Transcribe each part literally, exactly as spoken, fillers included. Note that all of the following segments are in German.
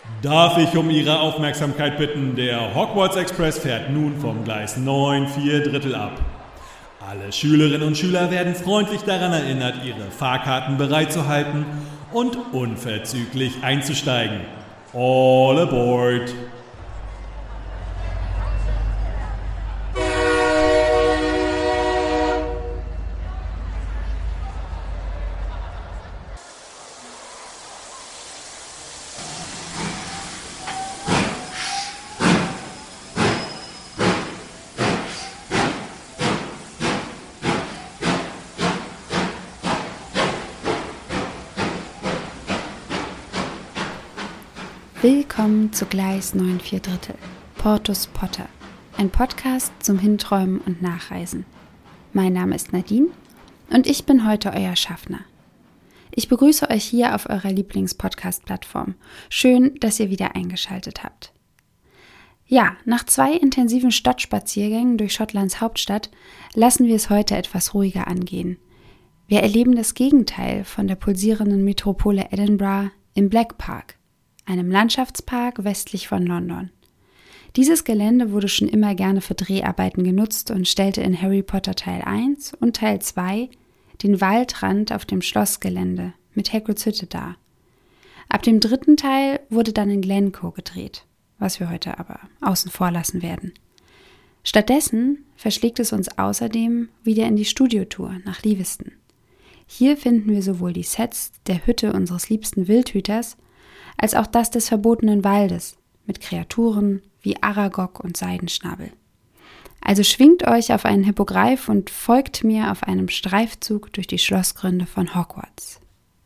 Darf ich um Ihre Aufmerksamkeit bitten, der Hogwarts Express fährt nun vom Gleis neun vier Drittel ab. Alle Schülerinnen und Schüler werden freundlich daran erinnert, ihre Fahrkarten bereitzuhalten und unverzüglich einzusteigen. All aboard! Willkommen zu Gleis neun vier Drittel, Portus Potter, ein Podcast zum Hinträumen und Nachreisen. Mein Name ist Nadine und ich bin heute euer Schaffner. Ich begrüße euch hier auf eurer Lieblings-Podcast-Plattform. Schön, dass ihr wieder eingeschaltet habt. Ja, nach zwei intensiven Stadtspaziergängen durch Schottlands Hauptstadt lassen wir es heute etwas ruhiger angehen. Wir erleben das Gegenteil von der pulsierenden Metropole Edinburgh im Black Park, einem Landschaftspark westlich von London. Dieses Gelände wurde schon immer gerne für Dreharbeiten genutzt und stellte in Harry Potter Teil eins und Teil zwei den Waldrand auf dem Schlossgelände mit Hagrids Hütte dar. Ab dem dritten Teil wurde dann in Glencoe gedreht, was wir heute aber außen vor lassen werden. Stattdessen verschlägt es uns außerdem wieder in die Studiotour nach Leavesden. Hier finden wir sowohl die Sets der Hütte unseres liebsten Wildhüters als auch das des verbotenen Waldes mit Kreaturen wie Aragog und Seidenschnabel. Also schwingt euch auf einen Hippogreif und folgt mir auf einem Streifzug durch die Schlossgründe von Hogwarts.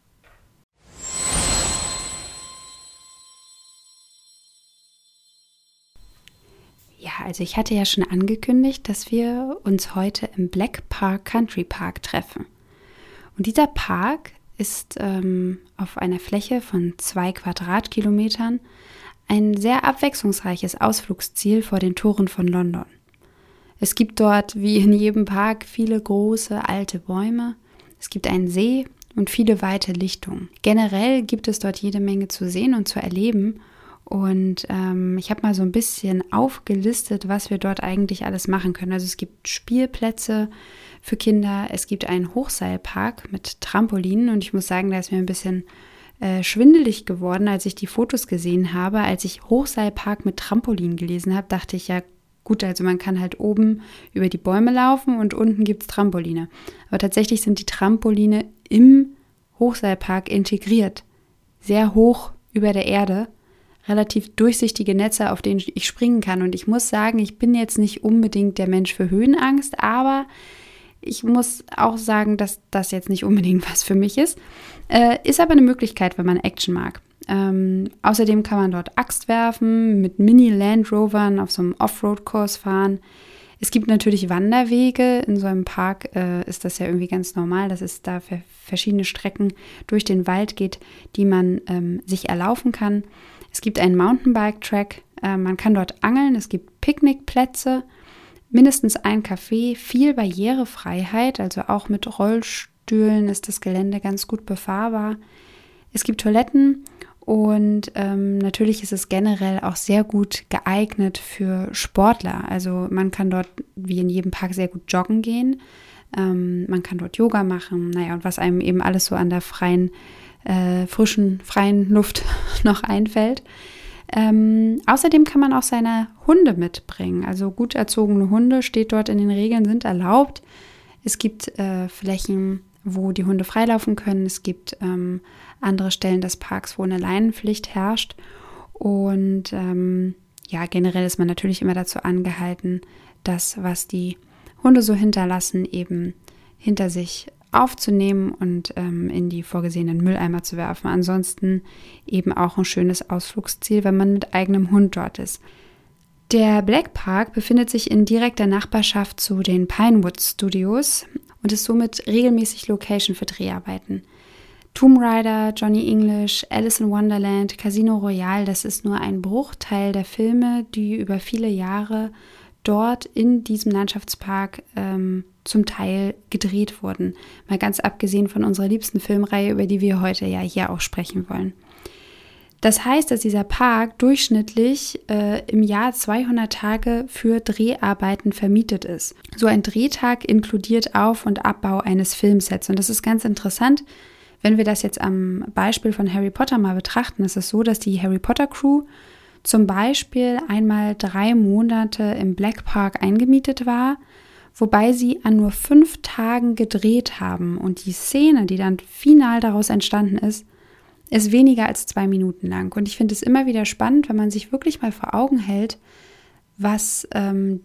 Ja, also ich hatte ja schon angekündigt, dass wir uns heute im Black Park Country Park treffen. Und dieser Park ist ähm, auf einer Fläche von zwei Quadratkilometern ein sehr abwechslungsreiches Ausflugsziel vor den Toren von London. Es gibt dort, wie in jedem Park, viele große, alte Bäume, es gibt einen See und viele weite Lichtungen. Generell gibt es dort jede Menge zu sehen und zu erleben und ähm, ich habe mal so ein bisschen aufgelistet, was wir dort eigentlich alles machen können. Also es gibt Spielplätze für Kinder, es gibt einen Hochseilpark mit Trampolinen und ich muss sagen, da ist mir ein bisschen äh, schwindelig geworden, als ich die Fotos gesehen habe. Als ich Hochseilpark mit Trampolinen gelesen habe, dachte ich ja, gut, also man kann halt oben über die Bäume laufen und unten gibt es Trampoline. Aber tatsächlich sind die Trampoline im Hochseilpark integriert, sehr hoch über der Erde, relativ durchsichtige Netze, auf denen ich springen kann. Und ich muss sagen, ich bin jetzt nicht unbedingt der Mensch für Höhenangst, aber ich muss auch sagen, dass das jetzt nicht unbedingt was für mich ist. Äh, ist aber eine Möglichkeit, wenn man Action mag. Ähm, außerdem kann man dort Axt werfen, mit Mini-Land Rovern auf so einem Offroad-Kurs fahren. Es gibt natürlich Wanderwege. In so einem Park äh, ist das ja irgendwie ganz normal, dass es da für verschiedene Strecken durch den Wald geht, die man ähm, sich erlaufen kann. Es gibt einen Mountainbike-Track. Äh, man kann dort angeln. Es gibt Picknickplätze. Mindestens ein Café, viel Barrierefreiheit, also auch mit Rollstühlen ist das Gelände ganz gut befahrbar. Es gibt Toiletten und ähm, natürlich ist es generell auch sehr gut geeignet für Sportler. Also man kann dort wie in jedem Park sehr gut joggen gehen, ähm, man kann dort Yoga machen, naja, und was einem eben alles so an der freien, äh, frischen, freien Luft noch einfällt. Ähm, außerdem kann man auch seine Hunde mitbringen. Also gut erzogene Hunde, steht dort in den Regeln, sind erlaubt. Es gibt äh, Flächen, wo die Hunde freilaufen können. Es gibt ähm, andere Stellen des Parks, wo eine Leinenpflicht herrscht. Und ähm, ja, generell ist man natürlich immer dazu angehalten, das, was die Hunde so hinterlassen, eben hinter sich aufzunehmen und ähm, in die vorgesehenen Mülleimer zu werfen. Ansonsten eben auch ein schönes Ausflugsziel, wenn man mit eigenem Hund dort ist. Der Black Park befindet sich in direkter Nachbarschaft zu den Pinewood Studios und ist somit regelmäßig Location für Dreharbeiten. Tomb Raider, Johnny English, Alice in Wonderland, Casino Royale, das ist nur ein Bruchteil der Filme, die über viele Jahre dort in diesem Landschaftspark ähm, zum Teil gedreht wurden. Mal ganz abgesehen von unserer liebsten Filmreihe, über die wir heute ja hier auch sprechen wollen. Das heißt, dass dieser Park durchschnittlich äh, im Jahr zweihundert Tage für Dreharbeiten vermietet ist. So ein Drehtag inkludiert Auf- und Abbau eines Filmsets. Und das ist ganz interessant, wenn wir das jetzt am Beispiel von Harry Potter mal betrachten. Es ist so, dass die Harry Potter Crew zum Beispiel einmal drei Monate im Black Park eingemietet war, wobei sie an nur fünf Tagen gedreht haben. Und die Szene, die dann final daraus entstanden ist, ist weniger als zwei Minuten lang. Und ich finde es immer wieder spannend, wenn man sich wirklich mal vor Augen hält, was, ähm,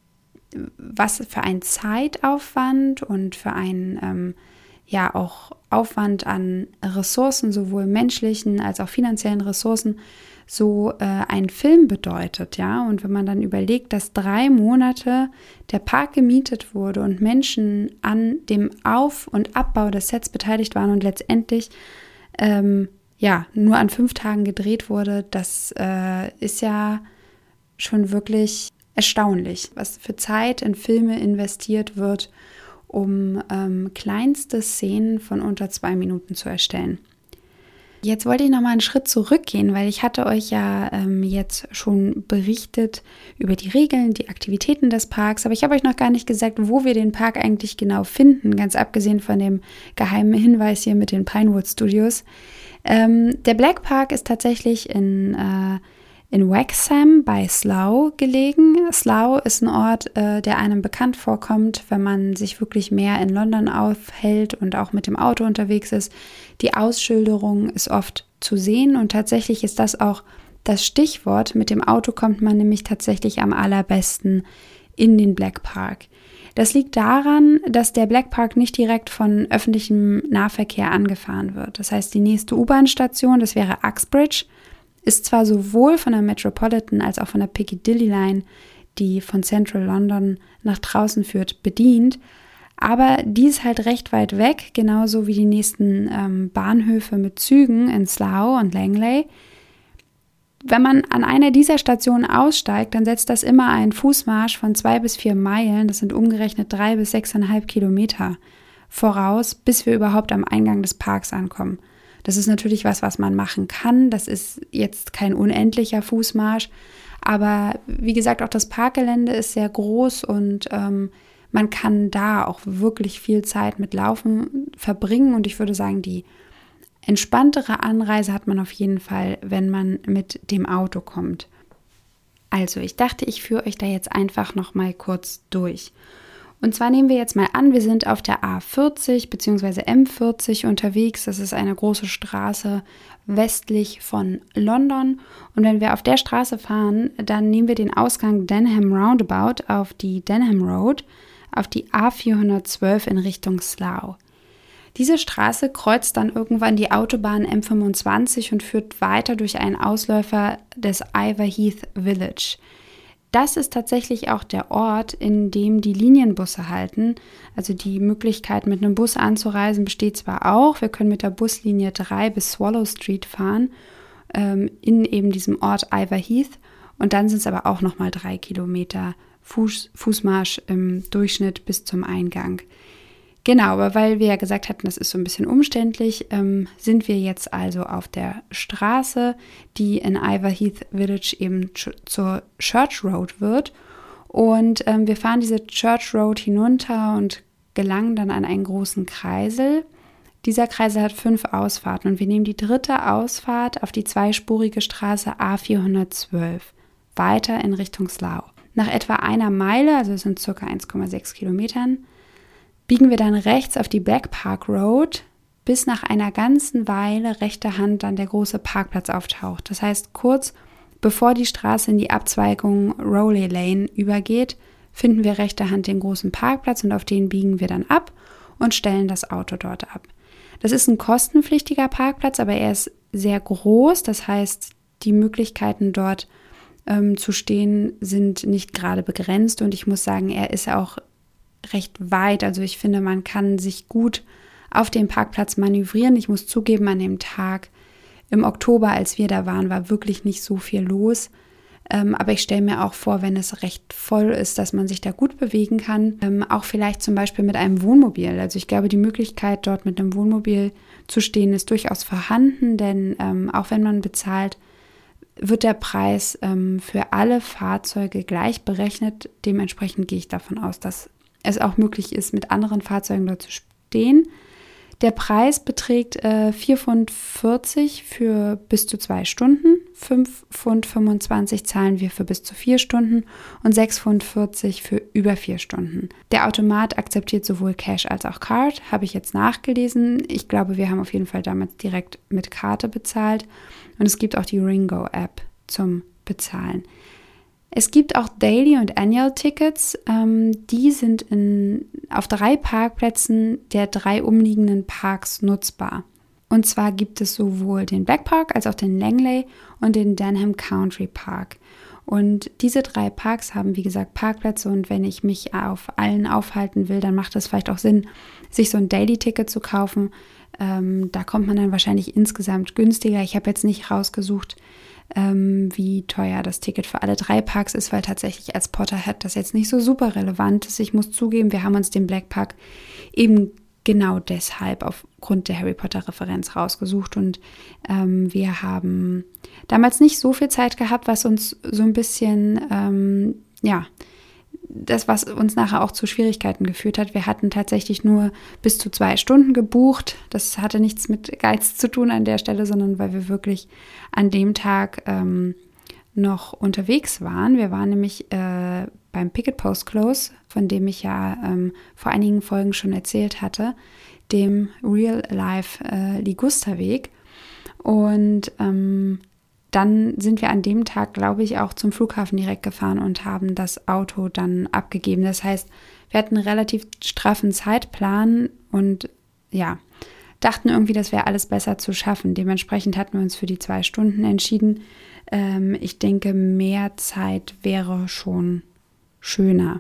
was für ein Zeitaufwand und für einen ähm, ja auch Aufwand an Ressourcen, sowohl menschlichen als auch finanziellen Ressourcen, so äh, ein Film bedeutet, ja. Und wenn man dann überlegt, dass drei Monate der Park gemietet wurde und Menschen an dem Auf- und Abbau des Sets beteiligt waren und letztendlich ähm, ja nur an fünf Tagen gedreht wurde, das äh, ist ja schon wirklich erstaunlich, was für Zeit in Filme investiert wird, um ähm, kleinste Szenen von unter zwei Minuten zu erstellen. Jetzt wollte ich noch mal einen Schritt zurückgehen, weil ich hatte euch ja ähm, jetzt schon berichtet über die Regeln, die Aktivitäten des Parks, aber ich habe euch noch gar nicht gesagt, wo wir den Park eigentlich genau finden, ganz abgesehen von dem geheimen Hinweis hier mit den Pinewood Studios. Ähm, der Black Park ist tatsächlich in, äh, in Wexham bei Slough gelegen. Slough ist ein Ort, äh, der einem bekannt vorkommt, wenn man sich wirklich mehr in London aufhält und auch mit dem Auto unterwegs ist. Die Ausschilderung ist oft zu sehen und tatsächlich ist das auch das Stichwort. Mit dem Auto kommt man nämlich tatsächlich am allerbesten in den Black Park. Das liegt daran, dass der Black Park nicht direkt von öffentlichem Nahverkehr angefahren wird. Das heißt, die nächste U-Bahn-Station, das wäre Uxbridge, ist zwar sowohl von der Metropolitan als auch von der Piccadilly Line, die von Central London nach draußen führt, bedient, aber die ist halt recht weit weg, genauso wie die nächsten ähm, Bahnhöfe mit Zügen in Slough und Langley. Wenn man an einer dieser Stationen aussteigt, dann setzt das immer einen Fußmarsch von zwei bis vier Meilen, das sind umgerechnet drei bis sechseinhalb Kilometer, voraus, bis wir überhaupt am Eingang des Parks ankommen. Das ist natürlich was, was man machen kann. Das ist jetzt kein unendlicher Fußmarsch, aber wie gesagt, auch das Parkgelände ist sehr groß und ähm, man kann da auch wirklich viel Zeit mit Laufen verbringen und ich würde sagen, die entspanntere Anreise hat man auf jeden Fall, wenn man mit dem Auto kommt. Also, ich dachte, ich führe euch da jetzt einfach noch mal kurz durch. Und zwar nehmen wir jetzt mal an, wir sind auf der A vierzig bzw. M vierzig unterwegs. Das ist eine große Straße westlich von London. Und wenn wir auf der Straße fahren, dann nehmen wir den Ausgang Denham Roundabout auf die Denham Road, auf die A vierhundertzwölf in Richtung Slough. Diese Straße kreuzt dann irgendwann die Autobahn M fünfundzwanzig und führt weiter durch einen Ausläufer des Iverheath Village. Das ist tatsächlich auch der Ort, in dem die Linienbusse halten. Also die Möglichkeit, mit einem Bus anzureisen, besteht zwar auch. Wir können mit der Buslinie drei bis Swallow Street fahren, ähm, in eben diesem Ort Iverheath. Und dann sind es aber auch nochmal drei Kilometer Fuß, Fußmarsch im Durchschnitt bis zum Eingang. Genau, aber weil wir ja gesagt hatten, das ist so ein bisschen umständlich, ähm, sind wir jetzt also auf der Straße, die in Iverheath Village eben ch- zur Church Road wird. Und ähm, wir fahren diese Church Road hinunter und gelangen dann an einen großen Kreisel. Dieser Kreisel hat fünf Ausfahrten und wir nehmen die dritte Ausfahrt auf die zweispurige Straße A vierhundertzwölf, weiter in Richtung Slough. Nach etwa einer Meile, also es sind ca. eins Komma sechs Kilometern, biegen wir dann rechts auf die Black Park Road, bis nach einer ganzen Weile rechter Hand dann der große Parkplatz auftaucht. Das heißt, kurz bevor die Straße in die Abzweigung Rowley Lane übergeht, finden wir rechter Hand den großen Parkplatz und auf den biegen wir dann ab und stellen das Auto dort ab. Das ist ein kostenpflichtiger Parkplatz, aber er ist sehr groß. Das heißt, die Möglichkeiten dort ähm, zu stehen sind nicht gerade begrenzt und ich muss sagen, er ist auch recht weit. Also ich finde, man kann sich gut auf dem Parkplatz manövrieren. Ich muss zugeben, an dem Tag im Oktober, als wir da waren, war wirklich nicht so viel los. Ähm, aber ich stelle mir auch vor, wenn es recht voll ist, dass man sich da gut bewegen kann. Ähm, auch vielleicht zum Beispiel mit einem Wohnmobil. Also ich glaube, die Möglichkeit, dort mit einem Wohnmobil zu stehen, ist durchaus vorhanden, denn ähm, auch wenn man bezahlt, wird der Preis ähm, für alle Fahrzeuge gleich berechnet. Dementsprechend gehe ich davon aus, dass es auch möglich ist, mit anderen Fahrzeugen dort zu stehen. Der Preis beträgt äh, vier Pfund vierzig für bis zu zwei Stunden, fünf Pfund fünfundzwanzig zahlen wir für bis zu vier Stunden und sechs Pfund vierzig für über vier Stunden. Der Automat akzeptiert sowohl Cash als auch Card, habe ich jetzt nachgelesen. Ich glaube, wir haben auf jeden Fall damals direkt mit Karte bezahlt und es gibt auch die Ringo-App zum Bezahlen. Es gibt auch Daily- und Annual-Tickets, ähm, die sind in, auf drei Parkplätzen der drei umliegenden Parks nutzbar. Und zwar gibt es sowohl den Black Park als auch den Langley und den Denham Country Park. Und diese drei Parks haben, wie gesagt, Parkplätze und wenn ich mich auf allen aufhalten will, dann macht es vielleicht auch Sinn, sich so ein Daily-Ticket zu kaufen. Ähm, da kommt man dann wahrscheinlich insgesamt günstiger. Ich habe jetzt nicht rausgesucht, Ähm, wie teuer das Ticket für alle drei Parks ist, weil tatsächlich als Potterhead das jetzt nicht so super relevant ist. Ich muss zugeben, wir haben uns den Black Park eben genau deshalb aufgrund der Harry Potter Referenz rausgesucht und ähm, wir haben damals nicht so viel Zeit gehabt, was uns so ein bisschen, ähm, ja, das, was uns nachher auch zu Schwierigkeiten geführt hat. Wir hatten tatsächlich nur bis zu zwei Stunden gebucht. Das hatte nichts mit Geiz zu tun an der Stelle, sondern weil wir wirklich an dem Tag ähm, noch unterwegs waren. Wir waren nämlich äh, beim Picket Post Close, von dem ich ja ähm, vor einigen Folgen schon erzählt hatte, dem Real-Life äh, Ligusterweg. Und ähm, dann sind wir an dem Tag, glaube ich, auch zum Flughafen direkt gefahren und haben das Auto dann abgegeben. Das heißt, wir hatten einen relativ straffen Zeitplan und ja, dachten irgendwie, das wäre alles besser zu schaffen. Dementsprechend hatten wir uns für die zwei Stunden entschieden. Ähm, ich denke, mehr Zeit wäre schon schöner.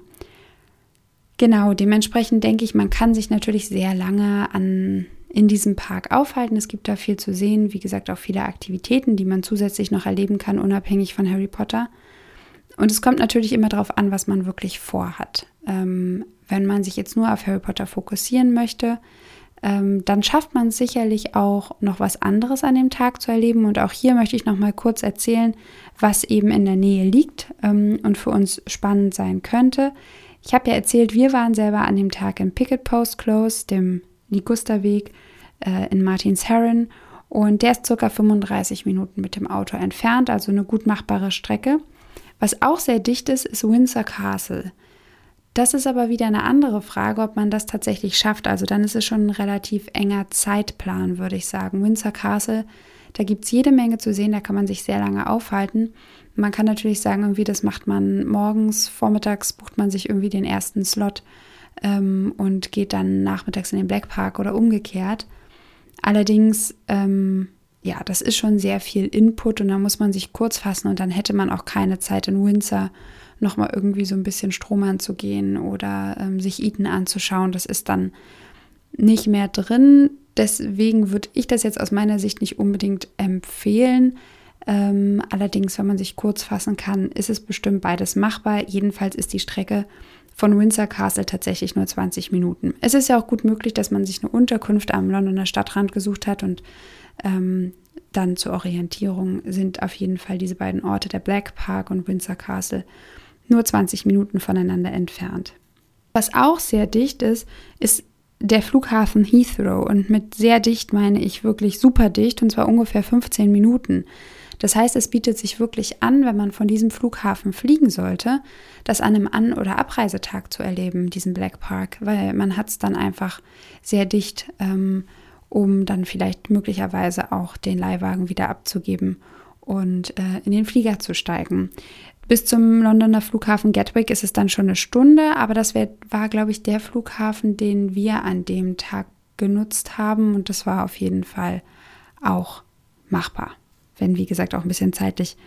Genau, dementsprechend denke ich, man kann sich natürlich sehr lange an in diesem Park aufhalten. Es gibt da viel zu sehen, wie gesagt, auch viele Aktivitäten, die man zusätzlich noch erleben kann, unabhängig von Harry Potter. Und es kommt natürlich immer darauf an, was man wirklich vorhat. Ähm, wenn man sich jetzt nur auf Harry Potter fokussieren möchte, ähm, dann schafft man es sicherlich auch noch was anderes an dem Tag zu erleben. Und auch hier möchte ich noch mal kurz erzählen, was eben in der Nähe liegt ähm, und für uns spannend sein könnte. Ich habe ja erzählt, wir waren selber an dem Tag im Picket Post Close, dem Ligusterweg äh, in Martins Heron und der ist circa fünfunddreißig Minuten mit dem Auto entfernt, also eine gut machbare Strecke. Was auch sehr dicht ist, ist Windsor Castle. Das ist aber wieder eine andere Frage, ob man das tatsächlich schafft. Also dann ist es schon ein relativ enger Zeitplan, würde ich sagen. Windsor Castle, da gibt es jede Menge zu sehen, da kann man sich sehr lange aufhalten. Man kann natürlich sagen, irgendwie das macht man morgens, vormittags bucht man sich irgendwie den ersten Slot ähm, und geht dann nachmittags in den Black Park oder umgekehrt. Allerdings, ähm, ja, das ist schon sehr viel Input und da muss man sich kurz fassen und dann hätte man auch keine Zeit in Windsor nochmal irgendwie so ein bisschen Strom anzugehen oder ähm, sich Eton anzuschauen. Das ist dann nicht mehr drin. Deswegen würde ich das jetzt aus meiner Sicht nicht unbedingt empfehlen. Ähm, allerdings, wenn man sich kurz fassen kann, ist es bestimmt beides machbar. Jedenfalls ist die Strecke von Windsor Castle tatsächlich nur zwanzig Minuten. Es ist ja auch gut möglich, dass man sich eine Unterkunft am Londoner Stadtrand gesucht hat und ähm, dann zur Orientierung sind auf jeden Fall diese beiden Orte, der Black Park und Windsor Castle, nur zwanzig Minuten voneinander entfernt. Was auch sehr dicht ist, ist der Flughafen Heathrow und mit sehr dicht meine ich wirklich super dicht und zwar ungefähr fünfzehn Minuten. Das heißt, es bietet sich wirklich an, wenn man von diesem Flughafen fliegen sollte, das an einem An- oder Abreisetag zu erleben, diesen Black Park, weil man hat es dann einfach sehr dicht, ähm, um dann vielleicht möglicherweise auch den Leihwagen wieder abzugeben und äh, in den Flieger zu steigen. Bis zum Londoner Flughafen Gatwick ist es dann schon eine Stunde, aber das wär, war, glaube ich, der Flughafen, den wir an dem Tag genutzt haben und das war auf jeden Fall auch machbar. Wenn, wie gesagt, auch ein bisschen zeitlich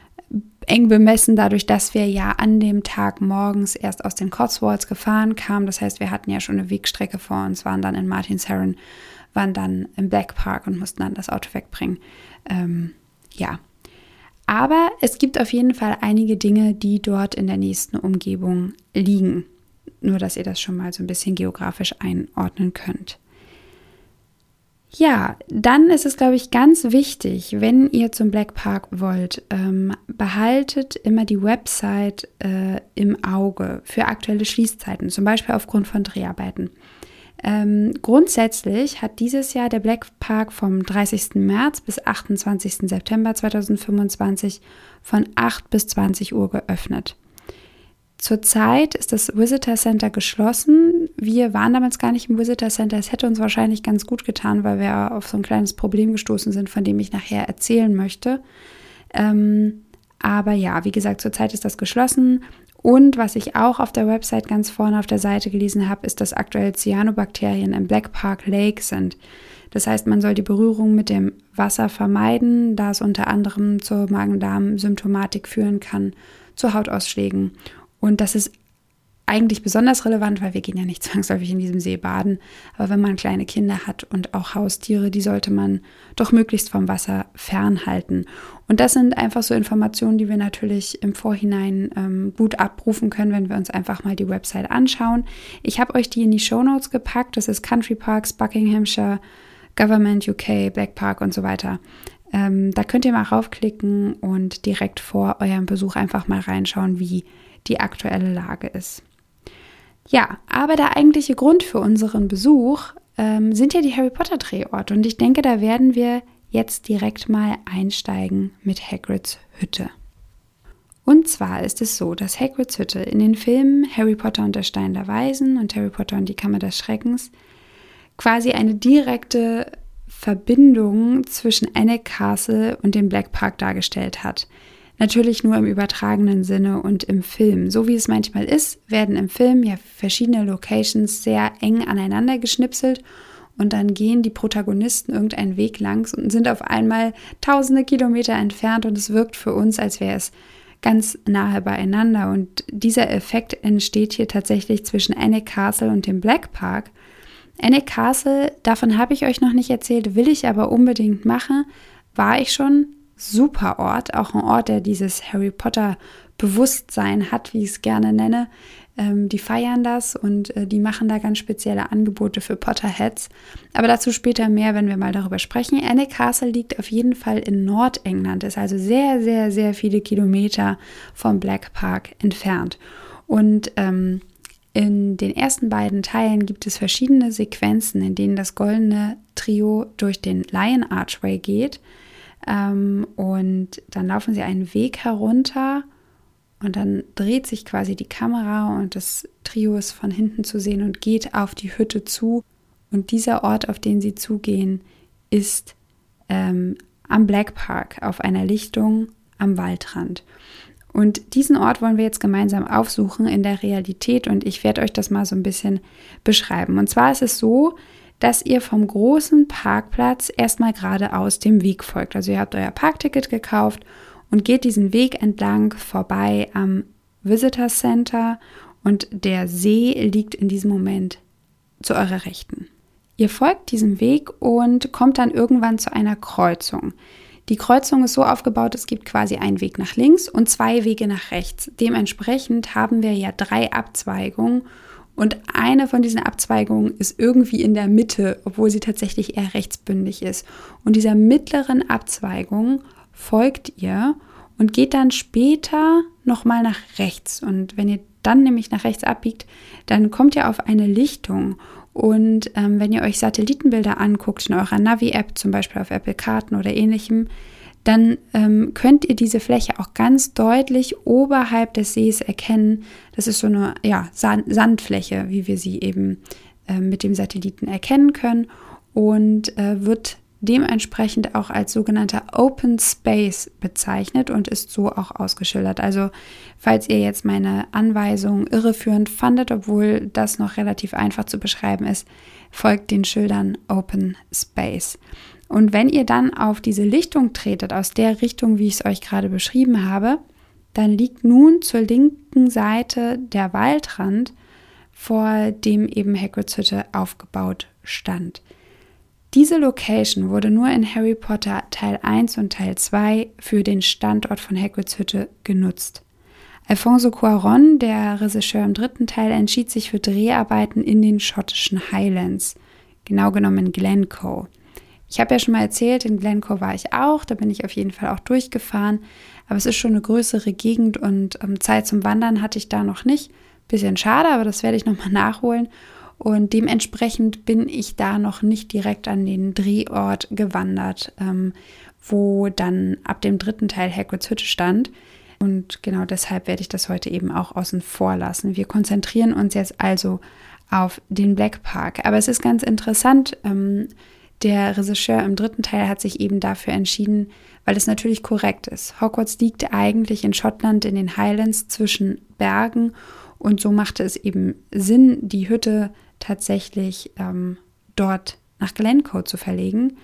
eng bemessen, dadurch, dass wir ja an dem Tag morgens erst aus den Cotswolds gefahren kamen. Das heißt, wir hatten ja schon eine Wegstrecke vor uns, waren dann in Martins Heron, waren dann im Black Park und mussten dann das Auto wegbringen. Ähm, ja, aber es gibt auf jeden Fall einige Dinge, die dort in der nächsten Umgebung liegen. Nur, dass ihr das schon mal so ein bisschen geografisch einordnen könnt. Ja, dann ist es, glaube ich, ganz wichtig, wenn ihr zum Black Park wollt, ähm, behaltet immer die Website äh, im Auge für aktuelle Schließzeiten, zum Beispiel aufgrund von Dreharbeiten. Ähm, grundsätzlich hat dieses Jahr der Black Park vom dreißigsten März bis achtundzwanzigsten September zweitausendfünfundzwanzig von acht bis zwanzig Uhr geöffnet. Zurzeit ist das Visitor Center geschlossen. Wir waren damals gar nicht im Visitor Center. Es hätte uns wahrscheinlich ganz gut getan, weil wir auf so ein kleines Problem gestoßen sind, von dem ich nachher erzählen möchte. Ähm, aber ja, wie gesagt, zurzeit ist das geschlossen. Und was ich auch auf der Website ganz vorne auf der Seite gelesen habe, ist, dass aktuell Cyanobakterien im Black Park Lake sind. Das heißt, man soll die Berührung mit dem Wasser vermeiden, da es unter anderem zur Magen-Darm-Symptomatik führen kann, zu Hautausschlägen. Und das ist eigentlich besonders relevant, weil wir gehen ja nicht zwangsläufig in diesem See baden. Aber wenn man kleine Kinder hat und auch Haustiere, die sollte man doch möglichst vom Wasser fernhalten. Und das sind einfach so Informationen, die wir natürlich im Vorhinein ähm, gut abrufen können, wenn wir uns einfach mal die Website anschauen. Ich habe euch die in die Shownotes gepackt. Das ist Country Parks, Buckinghamshire, Government U K, Black Park und so weiter. Ähm, da könnt ihr mal raufklicken und direkt vor eurem Besuch einfach mal reinschauen, wie die aktuelle Lage ist. Ja, aber der eigentliche Grund für unseren Besuch ähm, sind ja die Harry Potter Drehorte und ich denke, da werden wir jetzt direkt mal einsteigen mit Hagrids Hütte. Und zwar ist es so, dass Hagrids Hütte in den Filmen Harry Potter und der Stein der Weisen und Harry Potter und die Kammer des Schreckens quasi eine direkte Verbindung zwischen Alnwick Castle und dem Black Park dargestellt hat. Natürlich nur im übertragenen Sinne und im Film. So wie es manchmal ist, werden im Film ja verschiedene Locations sehr eng aneinander geschnipselt und dann gehen die Protagonisten irgendeinen Weg langs und sind auf einmal tausende Kilometer entfernt und es wirkt für uns, als wäre es ganz nahe beieinander. Und dieser Effekt entsteht hier tatsächlich zwischen Alnwick Castle und dem Black Park. Alnwick Castle, davon habe ich euch noch nicht erzählt, will ich aber unbedingt machen, war ich schon. Super Ort, auch ein Ort, der dieses Harry Potter Bewusstsein hat, wie ich es gerne nenne. Ähm, die feiern das und äh, die machen da ganz spezielle Angebote für Potterheads. Aber dazu später mehr, wenn wir mal darüber sprechen. Alnwick Castle liegt auf jeden Fall in Nordengland, ist also sehr, sehr, sehr viele Kilometer vom Black Park entfernt. Und ähm, in den ersten beiden Teilen gibt es verschiedene Sequenzen, in denen das goldene Trio durch den Lion Archway geht. Ähm, und dann laufen sie einen Weg herunter und dann dreht sich quasi die Kamera und das Trio ist von hinten zu sehen und geht auf die Hütte zu. Und dieser Ort, auf den sie zugehen, ist ähm, am Black Park auf einer Lichtung am Waldrand. Und diesen Ort wollen wir jetzt gemeinsam aufsuchen in der Realität und ich werde euch das mal so ein bisschen beschreiben. Und zwar ist es so, dass ihr vom großen Parkplatz erstmal geradeaus dem Weg folgt. Also ihr habt euer Parkticket gekauft und geht diesen Weg entlang vorbei am Visitor Center und der See liegt in diesem Moment zu eurer Rechten. Ihr folgt diesem Weg und kommt dann irgendwann zu einer Kreuzung. Die Kreuzung ist so aufgebaut, es gibt quasi einen Weg nach links und zwei Wege nach rechts. Dementsprechend haben wir ja drei Abzweigungen. Und eine von diesen Abzweigungen ist irgendwie in der Mitte, obwohl sie tatsächlich eher rechtsbündig ist. Und dieser mittleren Abzweigung folgt ihr und geht dann später nochmal nach rechts. Und wenn ihr dann nämlich nach rechts abbiegt, dann kommt ihr auf eine Lichtung. Und ähm, wenn ihr euch Satellitenbilder anguckt in eurer Navi-App, zum Beispiel auf Apple Karten oder ähnlichem, dann ähm, könnt ihr diese Fläche auch ganz deutlich oberhalb des Sees erkennen. Das ist so eine ja, Sand- Sandfläche, wie wir sie eben äh, mit dem Satelliten erkennen können und äh, wird dementsprechend auch als sogenannter Open Space bezeichnet und ist so auch ausgeschildert. Also falls ihr jetzt meine Anweisung irreführend fandet, obwohl das noch relativ einfach zu beschreiben ist, folgt den Schildern Open Space. Und wenn ihr dann auf diese Lichtung tretet, aus der Richtung, wie ich es euch gerade beschrieben habe, dann liegt nun zur linken Seite der Waldrand, vor dem eben Hagrids Hütte aufgebaut stand. Diese Location wurde nur in Harry Potter Teil eins und Teil zwei für den Standort von Hagrids Hütte genutzt. Alfonso Cuarón, der Regisseur im dritten Teil, entschied sich für Dreharbeiten in den schottischen Highlands, genau genommen in Glencoe. Ich habe ja schon mal erzählt, in Glencoe war ich auch, da bin ich auf jeden Fall auch durchgefahren, aber es ist schon eine größere Gegend und ähm, Zeit zum Wandern hatte ich da noch nicht. Bisschen schade, aber das werde ich nochmal nachholen. Und dementsprechend bin ich da noch nicht direkt an den Drehort gewandert, ähm, wo dann ab dem dritten Teil Hagrids Hütte stand. Und genau deshalb werde ich das heute eben auch außen vor lassen. Wir konzentrieren uns jetzt also auf den Black Park. Aber es ist ganz interessant, ähm, der Regisseur im dritten Teil hat sich eben dafür entschieden, weil es natürlich korrekt ist. Hogwarts liegt eigentlich in Schottland in den Highlands zwischen Bergen und so machte es eben Sinn, die Hütte tatsächlich ähm, dort nach Glencoe zu verlegen.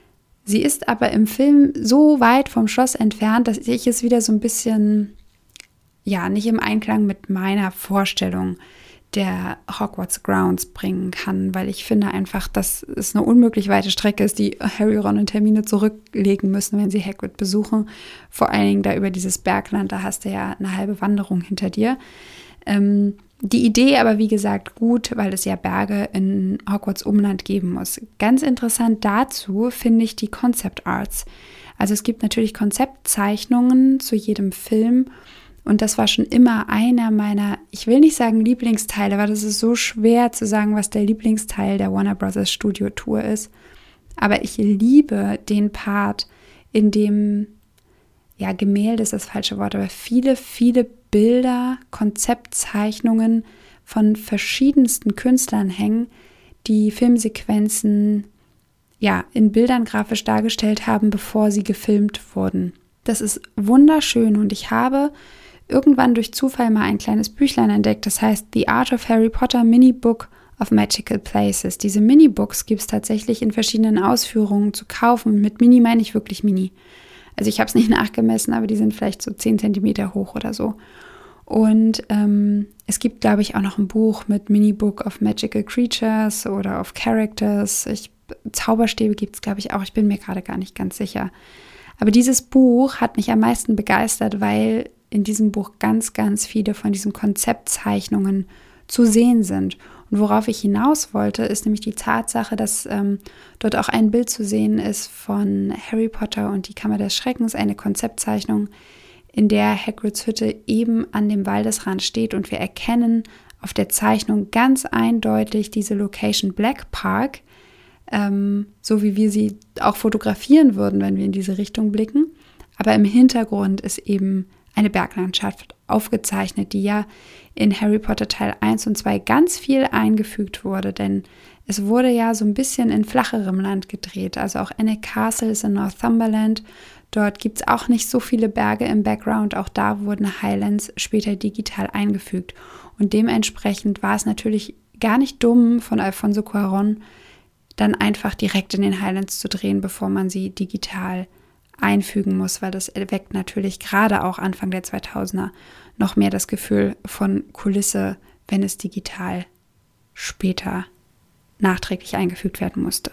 Sie ist aber im Film so weit vom Schloss entfernt, dass ich es wieder so ein bisschen, ja, nicht im Einklang mit meiner Vorstellung der Hogwarts Grounds bringen kann, weil ich finde einfach, dass es eine unmöglich weite Strecke ist, die Harry, Ron und Hermine zurücklegen müssen, wenn sie Hagrid besuchen. Vor allen Dingen da über dieses Bergland, da hast du ja eine halbe Wanderung hinter dir. Ähm, die Idee aber, wie gesagt, gut, weil es ja Berge in Hogwarts Umland geben muss. Ganz interessant dazu finde ich die Concept Arts. Also es gibt natürlich Konzeptzeichnungen zu jedem Film. Und das war schon immer einer meiner, ich will nicht sagen Lieblingsteile, weil das ist so schwer zu sagen, was der Lieblingsteil der Warner Brothers Studio Tour ist. Aber ich liebe den Part, in dem, ja, Gemälde ist das falsche Wort, aber viele, viele Bilder, Konzeptzeichnungen von verschiedensten Künstlern hängen, die Filmsequenzen, ja, in Bildern grafisch dargestellt haben, bevor sie gefilmt wurden. Das ist wunderschön und ich habe irgendwann durch Zufall mal ein kleines Büchlein entdeckt, das heißt The Art of Harry Potter Mini Book of Magical Places. Diese Mini-Books gibt es tatsächlich in verschiedenen Ausführungen zu kaufen. Mit Mini meine ich wirklich Mini. Also ich habe es nicht nachgemessen, aber die sind vielleicht so zehn Zentimeter hoch oder so. Und ähm, es gibt, glaube ich, auch noch ein Buch mit Mini-Book of Magical Creatures oder of Characters. Ich, Zauberstäbe gibt es, glaube ich, auch. Ich bin mir gerade gar nicht ganz sicher. Aber dieses Buch hat mich am meisten begeistert, weil in diesem Buch ganz, ganz viele von diesen Konzeptzeichnungen zu sehen sind. Und worauf ich hinaus wollte, ist nämlich die Tatsache, dass ähm, dort auch ein Bild zu sehen ist von Harry Potter und die Kammer des Schreckens, eine Konzeptzeichnung, in der Hagrids Hütte eben an dem Waldesrand steht und wir erkennen auf der Zeichnung ganz eindeutig diese Location Black Park, ähm, so wie wir sie auch fotografieren würden, wenn wir in diese Richtung blicken. Aber im Hintergrund ist eben eine Berglandschaft aufgezeichnet, die ja in Harry Potter Teil eins und zwei ganz viel eingefügt wurde, denn es wurde ja so ein bisschen in flacherem Land gedreht, also auch Alnwick Castle ist in Northumberland, dort gibt es auch nicht so viele Berge im Background, auch da wurden Highlands später digital eingefügt und dementsprechend war es natürlich gar nicht dumm von Alfonso Cuarón, dann einfach direkt in den Highlands zu drehen, bevor man sie digital einfügen muss, weil das erweckt natürlich gerade auch Anfang der zweitausender noch mehr das Gefühl von Kulisse, wenn es digital später nachträglich eingefügt werden musste.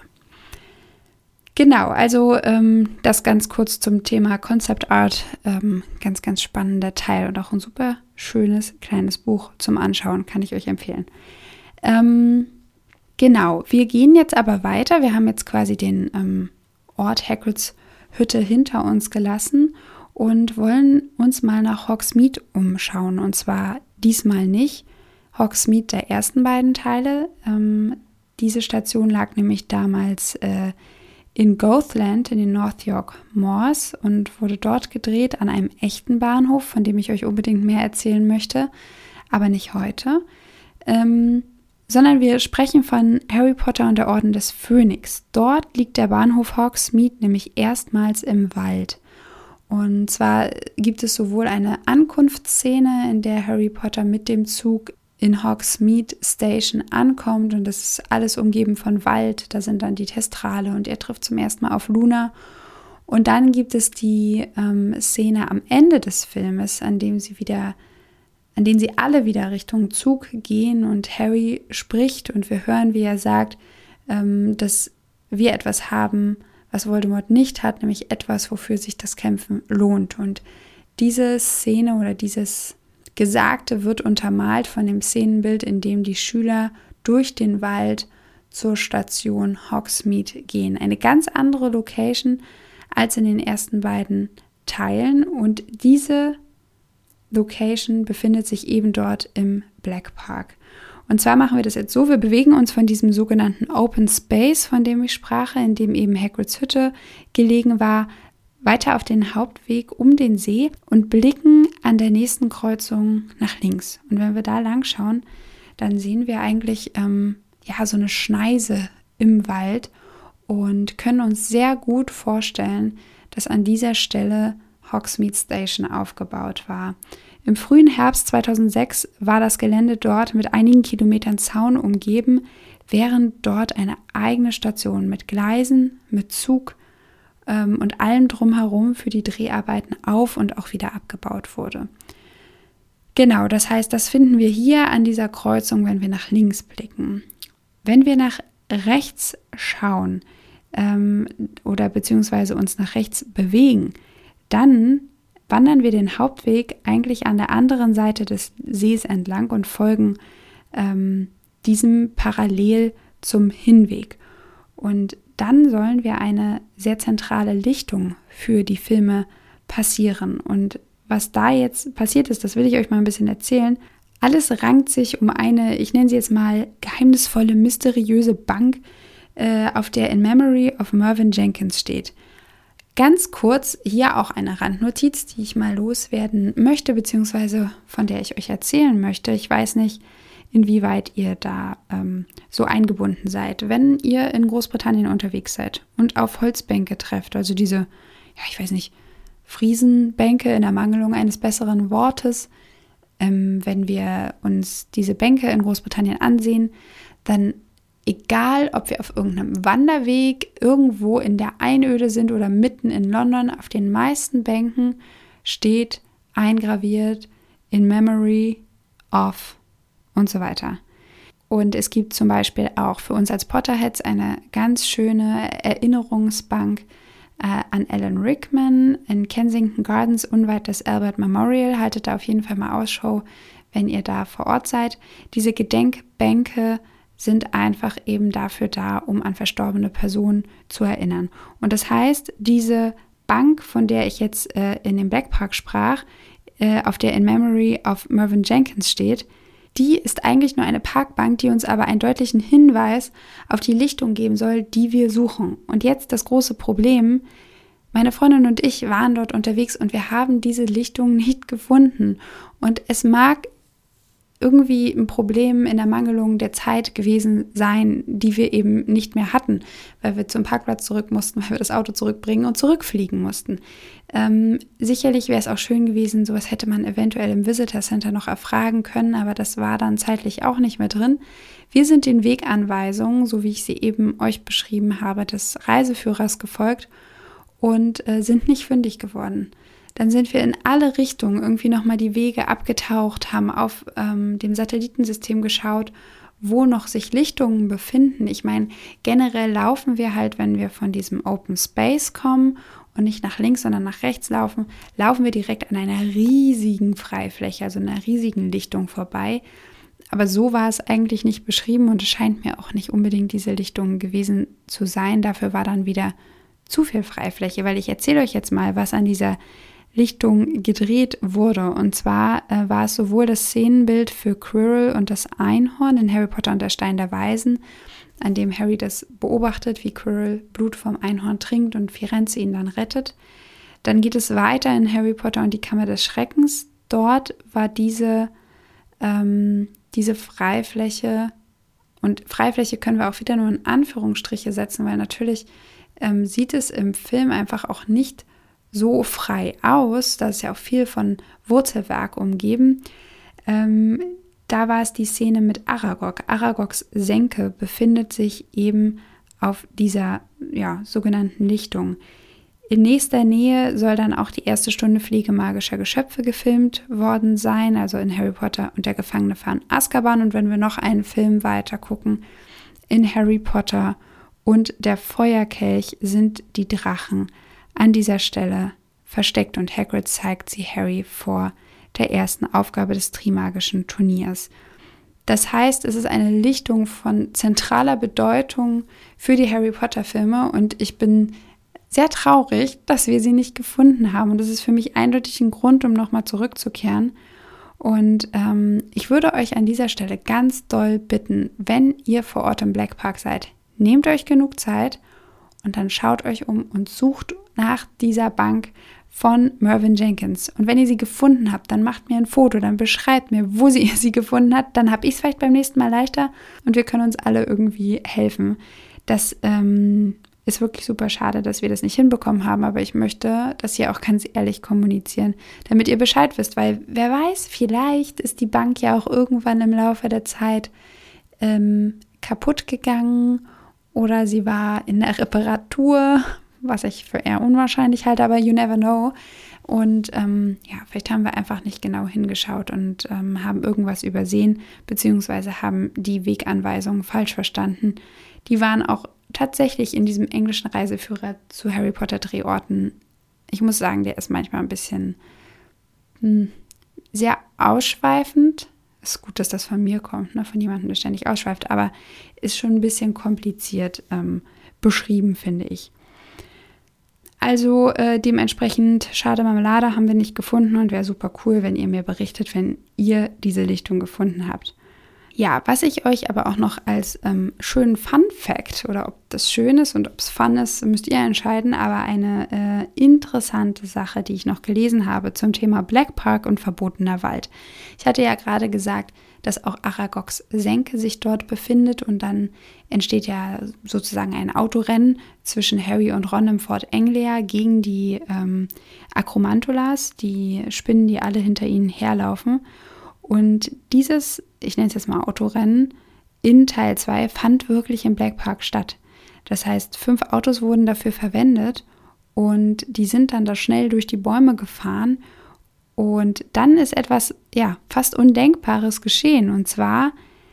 Genau, also ähm, das ganz kurz zum Thema Concept Art, ähm, ganz, ganz spannender Teil und auch ein super schönes kleines Buch zum Anschauen, kann ich euch empfehlen. Ähm, genau, wir gehen jetzt aber weiter, wir haben jetzt quasi den ähm, Ort Hagrids Hütte hinter uns gelassen und wollen uns mal nach Hogsmeade umschauen. Und zwar diesmal nicht Hogsmeade der ersten beiden Teile. Ähm, diese Station lag nämlich damals äh, in Goathland in den North York Moors und wurde dort gedreht an einem echten Bahnhof, von dem ich euch unbedingt mehr erzählen möchte, aber nicht heute. Ähm, sondern wir sprechen von Harry Potter und der Orden des Phönix. Dort liegt der Bahnhof Hogsmeade nämlich erstmals im Wald. Und zwar gibt es sowohl eine Ankunftsszene, in der Harry Potter mit dem Zug in Hogsmeade Station ankommt und das ist alles umgeben von Wald. Da sind dann die Testrale und er trifft zum ersten Mal auf Luna. Und dann gibt es die ähm, Szene am Ende des Filmes, an dem sie wieder an denen sie alle wieder Richtung Zug gehen und Harry spricht und wir hören, wie er sagt, ähm, dass wir etwas haben, was Voldemort nicht hat, nämlich etwas, wofür sich das Kämpfen lohnt. Und diese Szene oder dieses Gesagte wird untermalt von dem Szenenbild, in dem die Schüler durch den Wald zur Station Hogsmeade gehen. Eine ganz andere Location als in den ersten beiden Teilen und diese Location befindet sich eben dort im Black Park. Und zwar machen wir das jetzt so, wir bewegen uns von diesem sogenannten Open Space, von dem ich sprach, in dem eben Hagrids Hütte gelegen war, weiter auf den Hauptweg um den See und blicken an der nächsten Kreuzung nach links. Und wenn wir da lang schauen, dann sehen wir eigentlich ähm, ja, so eine Schneise im Wald und können uns sehr gut vorstellen, dass an dieser Stelle Hogsmeade Station aufgebaut war. Im frühen Herbst zweitausendsechs war das Gelände dort mit einigen Kilometern Zaun umgeben, während dort eine eigene Station mit Gleisen, mit Zug ähm, und allem drumherum für die Dreharbeiten auf und auch wieder abgebaut wurde. Genau, das heißt, das finden wir hier an dieser Kreuzung, wenn wir nach links blicken. Wenn wir nach rechts schauen ähm, oder beziehungsweise uns nach rechts bewegen, dann wandern wir den Hauptweg eigentlich an der anderen Seite des Sees entlang und folgen ähm, diesem parallel zum Hinweg. Und dann sollen wir eine sehr zentrale Lichtung für die Filme passieren. Und was da jetzt passiert ist, das will ich euch mal ein bisschen erzählen. Alles rankt sich um eine, ich nenne sie jetzt mal geheimnisvolle, mysteriöse Bank, äh, auf der In Memory of Mervyn Jenkins steht. Ganz kurz hier auch eine Randnotiz, die ich mal loswerden möchte, beziehungsweise von der ich euch erzählen möchte. Ich weiß nicht, inwieweit ihr da ähm, so eingebunden seid. Wenn ihr in Großbritannien unterwegs seid und auf Holzbänke trefft, also diese, ja, ich weiß nicht, Friesenbänke in Ermangelung eines besseren Wortes, ähm, wenn wir uns diese Bänke in Großbritannien ansehen, dann egal, ob wir auf irgendeinem Wanderweg irgendwo in der Einöde sind oder mitten in London, auf den meisten Bänken steht eingraviert In Memory of und so weiter. Und es gibt zum Beispiel auch für uns als Potterheads eine ganz schöne Erinnerungsbank äh, an Alan Rickman in Kensington Gardens unweit des Albert Memorial. Haltet da auf jeden Fall mal Ausschau, wenn ihr da vor Ort seid. Diese Gedenkbänke sind einfach eben dafür da, um an verstorbene Personen zu erinnern. Und das heißt, diese Bank, von der ich jetzt äh, in dem Black Park sprach, äh, auf der In Memory of Mervyn Jenkins steht, die ist eigentlich nur eine Parkbank, die uns aber einen deutlichen Hinweis auf die Lichtung geben soll, die wir suchen. Und jetzt das große Problem: Meine Freundin und ich waren dort unterwegs und wir haben diese Lichtung nicht gefunden. Und es mag irgendwie ein Problem in der Mangelung der Zeit gewesen sein, die wir eben nicht mehr hatten, weil wir zum Parkplatz zurück mussten, weil wir das Auto zurückbringen und zurückfliegen mussten. Ähm, sicherlich wäre es auch schön gewesen, sowas hätte man eventuell im Visitor Center noch erfragen können, aber das war dann zeitlich auch nicht mehr drin. Wir sind den Weganweisungen, so wie ich sie eben euch beschrieben habe, des Reiseführers gefolgt und äh, sind nicht fündig geworden. Dann sind wir in alle Richtungen irgendwie nochmal die Wege abgetaucht, haben auf ähm, dem Satellitensystem geschaut, wo noch sich Lichtungen befinden. Ich meine, generell laufen wir halt, wenn wir von diesem Open Space kommen und nicht nach links, sondern nach rechts laufen, laufen wir direkt an einer riesigen Freifläche, also einer riesigen Lichtung vorbei. Aber so war es eigentlich nicht beschrieben und es scheint mir auch nicht unbedingt diese Lichtung gewesen zu sein. Dafür war dann wieder zu viel Freifläche, weil ich erzähle euch jetzt mal, was an dieser Lichtung gedreht wurde. Und zwar äh, war es sowohl das Szenenbild für Quirrell und das Einhorn in Harry Potter und der Stein der Weisen, an dem Harry das beobachtet, wie Quirrell Blut vom Einhorn trinkt und Firenze ihn dann rettet. Dann geht es weiter in Harry Potter und die Kammer des Schreckens. Dort war diese, ähm, diese Freifläche, und Freifläche können wir auch wieder nur in Anführungsstriche setzen, weil natürlich ähm, sieht es im Film einfach auch nicht so frei aus, da ist ja auch viel von Wurzelwerk umgeben. Ähm, da war es die Szene mit Aragog. Aragogs Senke befindet sich eben auf dieser ja, sogenannten Lichtung. In nächster Nähe soll dann auch die erste Stunde Fliege magischer Geschöpfe gefilmt worden sein, also in Harry Potter und der Gefangene von Azkaban. Und wenn wir noch einen Film weiter gucken, in Harry Potter und der Feuerkelch sind die Drachen an dieser Stelle versteckt und Hagrid zeigt sie Harry vor der ersten Aufgabe des Trimagischen Turniers. Das heißt, es ist eine Lichtung von zentraler Bedeutung für die Harry Potter Filme und ich bin sehr traurig, dass wir sie nicht gefunden haben. Und das ist für mich eindeutig ein Grund, um nochmal zurückzukehren. Und ähm, ich würde euch an dieser Stelle ganz doll bitten, wenn ihr vor Ort im Black Park seid, nehmt euch genug Zeit und dann schaut euch um und sucht nach dieser Bank von Mervyn Jenkins. Und wenn ihr sie gefunden habt, dann macht mir ein Foto, dann beschreibt mir, wo sie sie gefunden hat. Dann habe ich es vielleicht beim nächsten Mal leichter und wir können uns alle irgendwie helfen. Das ähm, ist wirklich super schade, dass wir das nicht hinbekommen haben, aber ich möchte das hier auch ganz ehrlich kommunizieren, damit ihr Bescheid wisst, weil wer weiß, vielleicht ist die Bank ja auch irgendwann im Laufe der Zeit ähm, kaputt gegangen oder sie war in der Reparatur, was ich für eher unwahrscheinlich halte, aber you never know. Und ähm, ja, vielleicht haben wir einfach nicht genau hingeschaut und ähm, haben irgendwas übersehen, beziehungsweise haben die Weganweisungen falsch verstanden. Die waren auch tatsächlich in diesem englischen Reiseführer zu Harry Potter Drehorten. Ich muss sagen, der ist manchmal ein bisschen mh, sehr ausschweifend. Ist gut, dass das von mir kommt, ne? Von jemandem, der ständig ausschweift, aber ist schon ein bisschen kompliziert ähm, beschrieben, finde ich. Also äh, dementsprechend schade Marmelade haben wir nicht gefunden und wäre super cool, wenn ihr mir berichtet, wenn ihr diese Lichtung gefunden habt. Ja, was ich euch aber auch noch als ähm, schönen Fun-Fact oder ob das schön ist und ob es fun ist, müsst ihr entscheiden, aber eine äh, interessante Sache, die ich noch gelesen habe zum Thema Black Park und verbotener Wald. Ich hatte ja gerade gesagt, dass auch Aragogs Senke sich dort befindet und dann entsteht ja sozusagen ein Autorennen zwischen Harry und Ron im Fort Anglia gegen die ähm, Akromantulas, die Spinnen, die alle hinter ihnen herlaufen. Und dieses, ich nenne es jetzt mal Autorennen, in Teil zwei fand wirklich im Black Park statt. Das heißt, fünf Autos wurden dafür verwendet und die sind dann da schnell durch die Bäume gefahren. Und dann ist etwas, ja, fast Undenkbares geschehen. Und zwar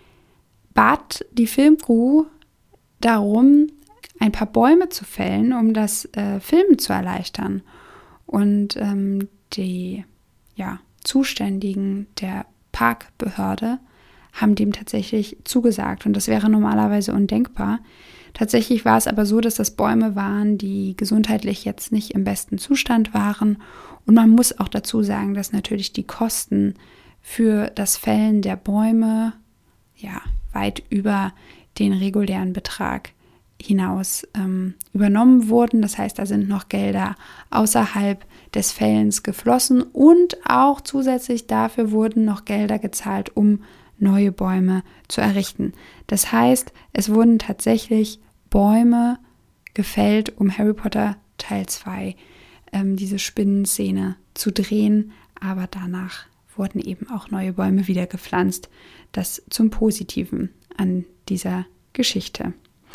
bat die Filmcrew darum, ein paar Bäume zu fällen, um das äh, Filmen zu erleichtern. Und ähm, die, ja, Zuständigen der Parkbehörde haben dem tatsächlich zugesagt und das wäre normalerweise undenkbar. Tatsächlich war es aber so, dass das Bäume waren, die gesundheitlich jetzt nicht im besten Zustand waren und man muss auch dazu sagen, dass natürlich die Kosten für das Fällen der Bäume ja weit über den regulären Betrag hinaus ähm, übernommen wurden. Das heißt, da sind noch Gelder außerhalb des Fällens geflossen und auch zusätzlich dafür wurden noch Gelder gezahlt, um neue Bäume zu errichten. Das heißt, es wurden tatsächlich Bäume gefällt, um Harry Potter Teil zwei, ähm, diese Spinnenszene zu drehen, aber danach wurden eben auch neue Bäume wieder gepflanzt. Das zum Positiven an dieser Geschichte.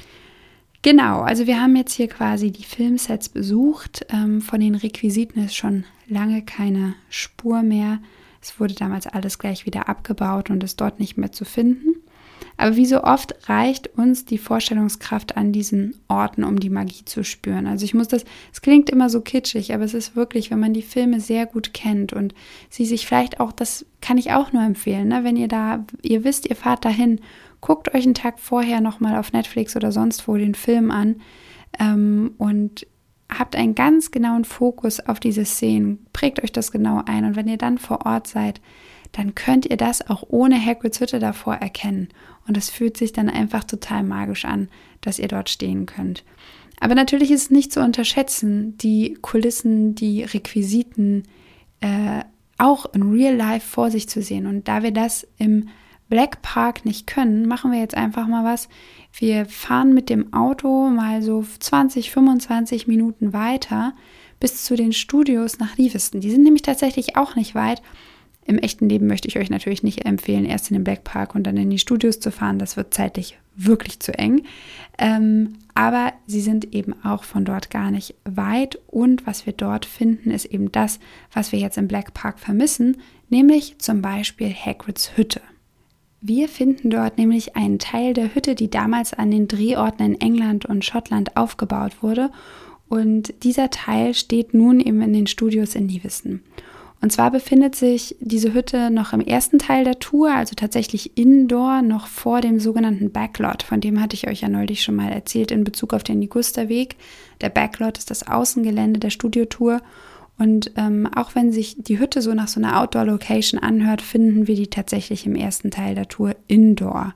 Genau, also wir haben jetzt hier quasi die Filmsets besucht. Ähm, von den Requisiten ist schon lange keine Spur mehr. Es wurde damals alles gleich wieder abgebaut und ist dort nicht mehr zu finden. Aber wie so oft reicht uns die Vorstellungskraft an diesen Orten, um die Magie zu spüren. Also ich muss das, es klingt immer so kitschig, aber es ist wirklich, wenn man die Filme sehr gut kennt und sie sich vielleicht auch, das kann ich auch nur empfehlen, ne? Wenn ihr da, ihr wisst, ihr fahrt dahin, guckt euch einen Tag vorher nochmal auf Netflix oder sonst wo den Film an ähm, und habt einen ganz genauen Fokus auf diese Szenen, prägt euch das genau ein und wenn ihr dann vor Ort seid, dann könnt ihr das auch ohne Hagrids Hütte davor erkennen und es fühlt sich dann einfach total magisch an, dass ihr dort stehen könnt. Aber natürlich ist es nicht zu unterschätzen, die Kulissen, die Requisiten äh, auch in Real Life vor sich zu sehen und da wir das im Black Park nicht können, machen wir jetzt einfach mal was. Wir fahren mit dem Auto mal so zwanzig, fünfundzwanzig Minuten weiter bis zu den Studios nach Leavesden. Die sind nämlich tatsächlich auch nicht weit. Im echten Leben möchte ich euch natürlich nicht empfehlen, erst in den Black Park und dann in die Studios zu fahren. Das wird zeitlich wirklich zu eng. Ähm, aber sie sind eben auch von dort gar nicht weit. Und was wir dort finden, ist eben das, was wir jetzt im Black Park vermissen, nämlich zum Beispiel Hagrids Hütte. Wir finden dort nämlich einen Teil der Hütte, die damals an den Drehorten in England und Schottland aufgebaut wurde. Und dieser Teil steht nun eben in den Studios in Leavesden. Und zwar befindet sich diese Hütte noch im ersten Teil der Tour, also tatsächlich indoor, noch vor dem sogenannten Backlot. Von dem hatte ich euch ja neulich schon mal erzählt in Bezug auf den Ligusterweg. Der Backlot ist das Außengelände der Studiotour. Und ähm, auch wenn sich die Hütte so nach so einer Outdoor-Location anhört, finden wir die tatsächlich im ersten Teil der Tour indoor.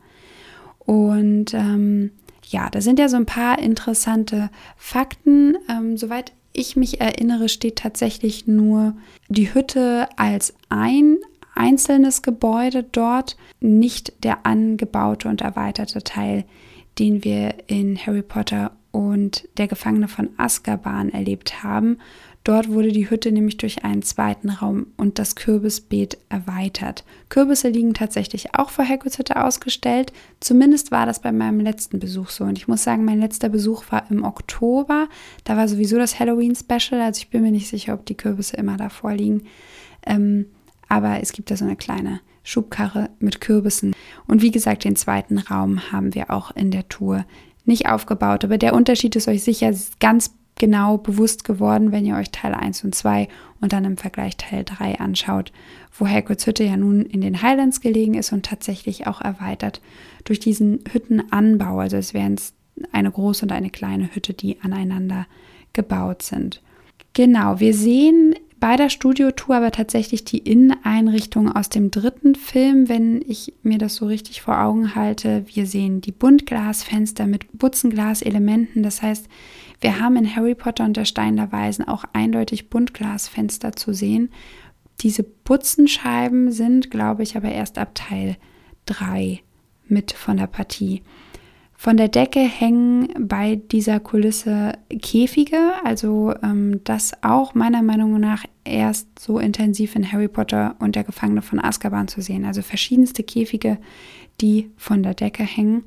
Und ähm, ja, da sind ja so ein paar interessante Fakten. Ähm, soweit ich mich erinnere, steht tatsächlich nur die Hütte als ein einzelnes Gebäude dort, nicht der angebaute und erweiterte Teil, den wir in Harry Potter und der Gefangene von Azkaban erlebt haben. Dort wurde die Hütte nämlich durch einen zweiten Raum und das Kürbisbeet erweitert. Kürbisse liegen tatsächlich auch vor Hagrids Hütte ausgestellt. Zumindest war das bei meinem letzten Besuch so. Und ich muss sagen, mein letzter Besuch war im Oktober. Da war sowieso das Halloween-Special. Also ich bin mir nicht sicher, ob die Kürbisse immer davor liegen. Ähm, aber es gibt da so eine kleine Schubkarre mit Kürbissen. Und wie gesagt, den zweiten Raum haben wir auch in der Tour nicht aufgebaut. Aber der Unterschied ist euch sicher ganz genau bewusst geworden, wenn ihr euch Teil eins und zwei und dann im Vergleich Teil drei anschaut, wo Hagrids Hütte ja nun in den Highlands gelegen ist und tatsächlich auch erweitert durch diesen Hüttenanbau. Also es wären eine große und eine kleine Hütte, die aneinander gebaut sind. Genau, wir sehen bei der Studiotour aber tatsächlich die Inneneinrichtung aus dem dritten Film, wenn ich mir das so richtig vor Augen halte. Wir sehen die Buntglasfenster mit Butzenglaselementen. Das heißt, wir haben in Harry Potter und der Stein der Weisen auch eindeutig Buntglasfenster zu sehen. Diese Butzenscheiben sind, glaube ich, aber erst ab Teil drei mit von der Partie. Von der Decke hängen bei dieser Kulisse Käfige, also ähm, das auch meiner Meinung nach erst so intensiv in Harry Potter und der Gefangene von Azkaban zu sehen. Also verschiedenste Käfige, die von der Decke hängen.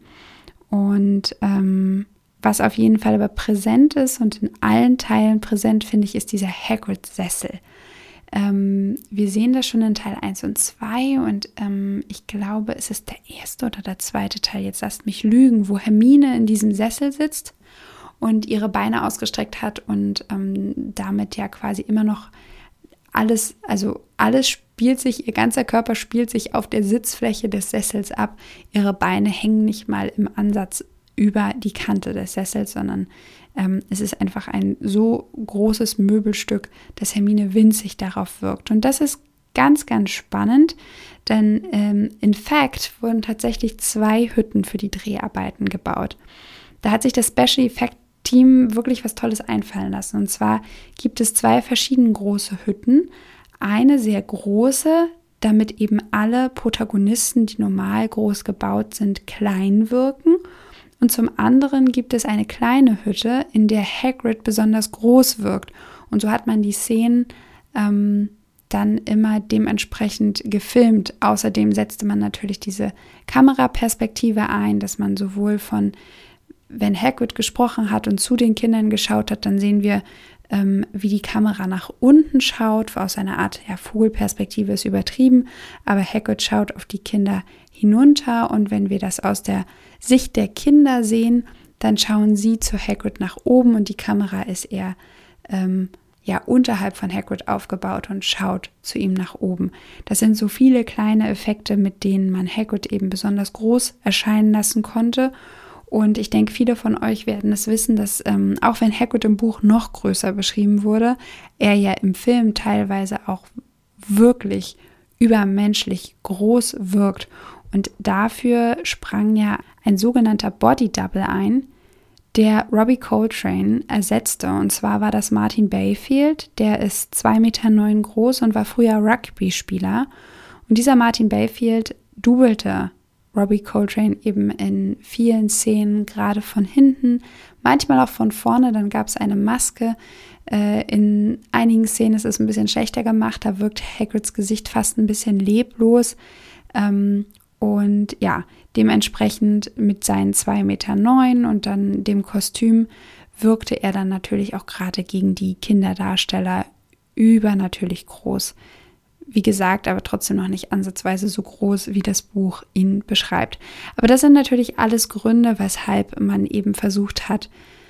Und ähm, was auf jeden Fall aber präsent ist und in allen Teilen präsent, finde ich, ist dieser Hagrid-Sessel. Ähm, wir sehen das schon in Teil eins und zwei und ähm, ich glaube, es ist der erste oder der zweite Teil, jetzt lasst mich lügen, wo Hermine in diesem Sessel sitzt und ihre Beine ausgestreckt hat und ähm, damit ja quasi immer noch alles, also alles spielt sich, ihr ganzer Körper spielt sich auf der Sitzfläche des Sessels ab. Ihre Beine hängen nicht mal im Ansatz über die Kante des Sessels, sondern ähm, es ist einfach ein so großes Möbelstück, dass Hermine winzig darauf wirkt. Und das ist ganz, ganz spannend, denn ähm, in fact wurden tatsächlich zwei Hütten für die Dreharbeiten gebaut. Da hat sich das Special Effect Team wirklich was Tolles einfallen lassen. Und zwar gibt es zwei verschiedene große Hütten. Eine sehr große, damit eben alle Protagonisten, die normal groß gebaut sind, klein wirken. Und zum anderen gibt es eine kleine Hütte, in der Hagrid besonders groß wirkt. Und so hat man die Szenen ähm, dann immer dementsprechend gefilmt. Außerdem setzte man natürlich diese Kameraperspektive ein, dass man sowohl von, wenn Hagrid gesprochen hat und zu den Kindern geschaut hat, dann sehen wir, ähm, wie die Kamera nach unten schaut. Aus einer Art ja, Vogelperspektive ist übertrieben, aber Hagrid schaut auf die Kinder hinunter und wenn wir das aus der Sicht der Kinder sehen, dann schauen sie zu Hagrid nach oben und die Kamera ist eher ähm, ja, unterhalb von Hagrid aufgebaut und schaut zu ihm nach oben. Das sind so viele kleine Effekte, mit denen man Hagrid eben besonders groß erscheinen lassen konnte. Und ich denke, viele von euch werden es wissen, dass ähm, auch wenn Hagrid im Buch noch größer beschrieben wurde, er ja im Film teilweise auch wirklich übermenschlich groß wirkt. Und dafür sprang ja ein sogenannter Body Double ein, der Robbie Coltrane ersetzte. Und zwar war das Martin Bayfield, der ist zwei Meter neun groß und war früher Rugby-Spieler. Und dieser Martin Bayfield dubbelte Robbie Coltrane eben in vielen Szenen, gerade von hinten, manchmal auch von vorne. Dann gab es eine Maske. Äh, in einigen Szenen ist es ein bisschen schlechter gemacht. Da wirkt Hagrids Gesicht fast ein bisschen leblos. Ähm, Und ja, dementsprechend mit seinen zwei Meter neun und dann dem Kostüm wirkte er dann natürlich auch gerade gegen die Kinderdarsteller übernatürlich groß. Wie gesagt, aber trotzdem noch nicht ansatzweise so groß, wie das Buch ihn beschreibt. Aber das sind natürlich alles Gründe, weshalb man eben versucht hat,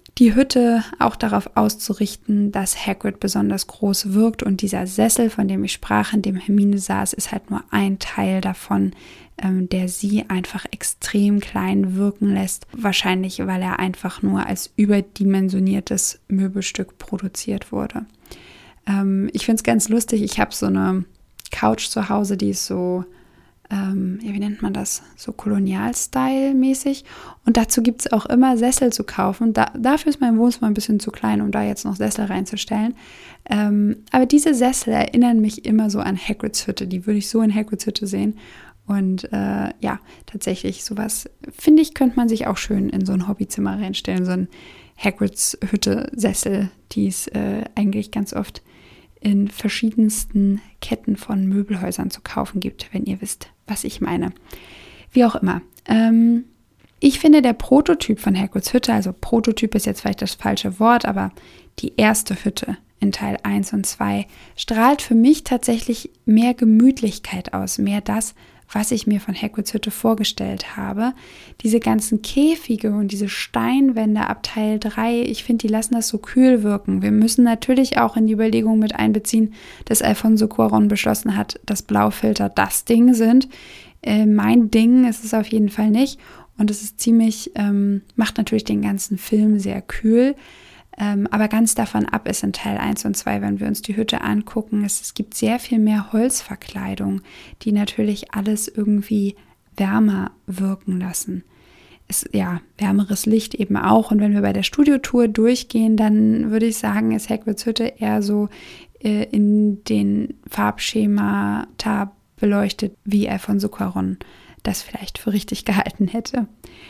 die Hütte auch darauf auszurichten, dass Hagrid besonders groß wirkt, und dieser Sessel, von dem ich sprach, in dem Hermine saß, ist halt nur ein Teil davon, ähm, der sie einfach extrem klein wirken lässt. Wahrscheinlich, weil er einfach nur als überdimensioniertes Möbelstück produziert wurde. Ähm, ich finde es ganz lustig, ich habe so eine Couch zu Hause, die ist so, ähm, ja, wie nennt man das, so Kolonial-Style-mäßig, und dazu gibt es auch immer Sessel zu kaufen. Da, dafür ist mein Wohnzimmer ein bisschen zu klein, um da jetzt noch Sessel reinzustellen. Ähm, aber diese Sessel erinnern mich immer so an Hagrids Hütte, die würde ich so in Hagrids Hütte sehen. Und äh, ja, tatsächlich sowas, finde ich, könnte man sich auch schön in so ein Hobbyzimmer reinstellen, so ein Hagrids Hütte-Sessel, die es äh, eigentlich ganz oft in verschiedensten Ketten von Möbelhäusern zu kaufen gibt, wenn ihr wisst, was ich meine. Wie auch immer. Ähm, ich finde, der Prototyp von Hagrids Hütte, also Prototyp ist jetzt vielleicht das falsche Wort, aber die erste Hütte in Teil eins und zwei strahlt für mich tatsächlich mehr Gemütlichkeit aus, mehr das, was ich mir von Hagrids Hütte vorgestellt habe. Diese ganzen Käfige und diese Steinwände ab Teil drei, ich finde, die lassen das so kühl wirken. Wir müssen natürlich auch in die Überlegung mit einbeziehen, dass Alfonso Cuarón beschlossen hat, dass Blaufilter das Ding sind. Äh, mein Ding ist es auf jeden Fall nicht. Und es ist ziemlich, ähm, macht natürlich den ganzen Film sehr kühl. Ähm, aber ganz davon ab ist in Teil eins und zwei, wenn wir uns die Hütte angucken, es, es gibt sehr viel mehr Holzverkleidung, die natürlich alles irgendwie wärmer wirken lassen. Es, ja, wärmeres Licht eben auch. Und wenn wir bei der Studiotour durchgehen, dann würde ich sagen, ist Hagrids Hütte eher so äh, in den Farbschemata beleuchtet, wie Alfonso Cuarón das vielleicht für richtig gehalten hätte.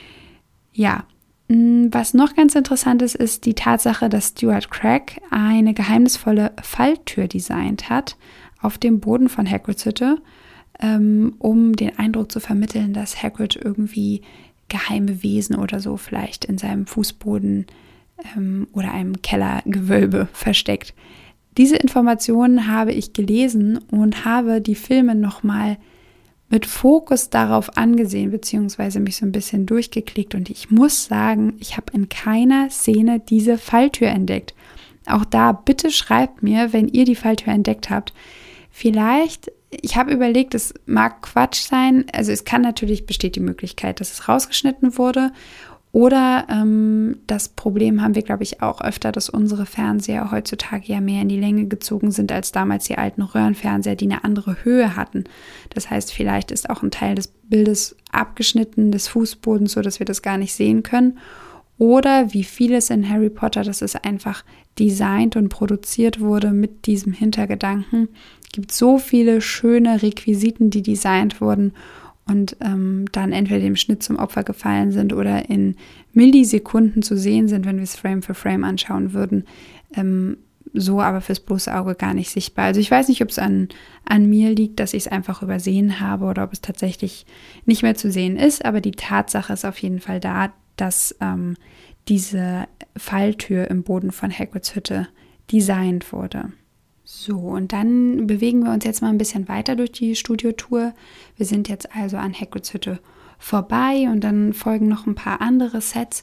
Ja. Was noch ganz interessant ist, ist die Tatsache, dass Stuart Craig eine geheimnisvolle Falltür designt hat auf dem Boden von Hagrids Hütte, ähm, um den Eindruck zu vermitteln, dass Hagrid irgendwie geheime Wesen oder so vielleicht in seinem Fußboden ähm, oder einem Kellergewölbe versteckt. Diese Informationen habe ich gelesen und habe die Filme nochmal mit Fokus darauf angesehen, beziehungsweise mich so ein bisschen durchgeklickt, und ich muss sagen, ich habe in keiner Szene diese Falltür entdeckt. Auch da, bitte schreibt mir, wenn ihr die Falltür entdeckt habt. Vielleicht, ich habe überlegt, es mag Quatsch sein, also es kann natürlich, besteht die Möglichkeit, dass es rausgeschnitten wurde, oder ähm, das Problem haben wir, glaube ich, auch öfter, dass unsere Fernseher heutzutage ja mehr in die Länge gezogen sind als damals die alten Röhrenfernseher, die eine andere Höhe hatten. Das heißt, vielleicht ist auch ein Teil des Bildes abgeschnitten, des Fußbodens, so dass wir das gar nicht sehen können. Oder wie vieles in Harry Potter, dass es einfach designt und produziert wurde mit diesem Hintergedanken. Es gibt so viele schöne Requisiten, die designt wurden und ähm, dann entweder dem Schnitt zum Opfer gefallen sind oder in Millisekunden zu sehen sind, wenn wir es Frame für Frame anschauen würden, ähm, so aber fürs bloße Auge gar nicht sichtbar. Also ich weiß nicht, ob es an, an mir liegt, dass ich es einfach übersehen habe oder ob es tatsächlich nicht mehr zu sehen ist, aber die Tatsache ist auf jeden Fall da, dass ähm, diese Falltür im Boden von Hagrids Hütte designt wurde. So, und dann bewegen wir uns jetzt mal ein bisschen weiter durch die Studiotour. Wir sind jetzt also an Hagrids Hütte vorbei und dann folgen noch ein paar andere Sets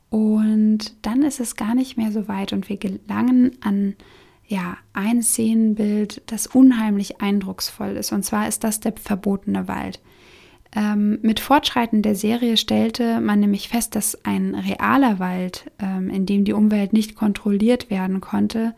und dann ist es gar nicht mehr so weit und wir gelangen an ja, ein Szenenbild, das unheimlich eindrucksvoll ist, und zwar ist das der verbotene Wald. Ähm, mit Fortschreiten der Serie stellte man nämlich fest, dass ein realer Wald, ähm, in dem die Umwelt nicht kontrolliert werden konnte,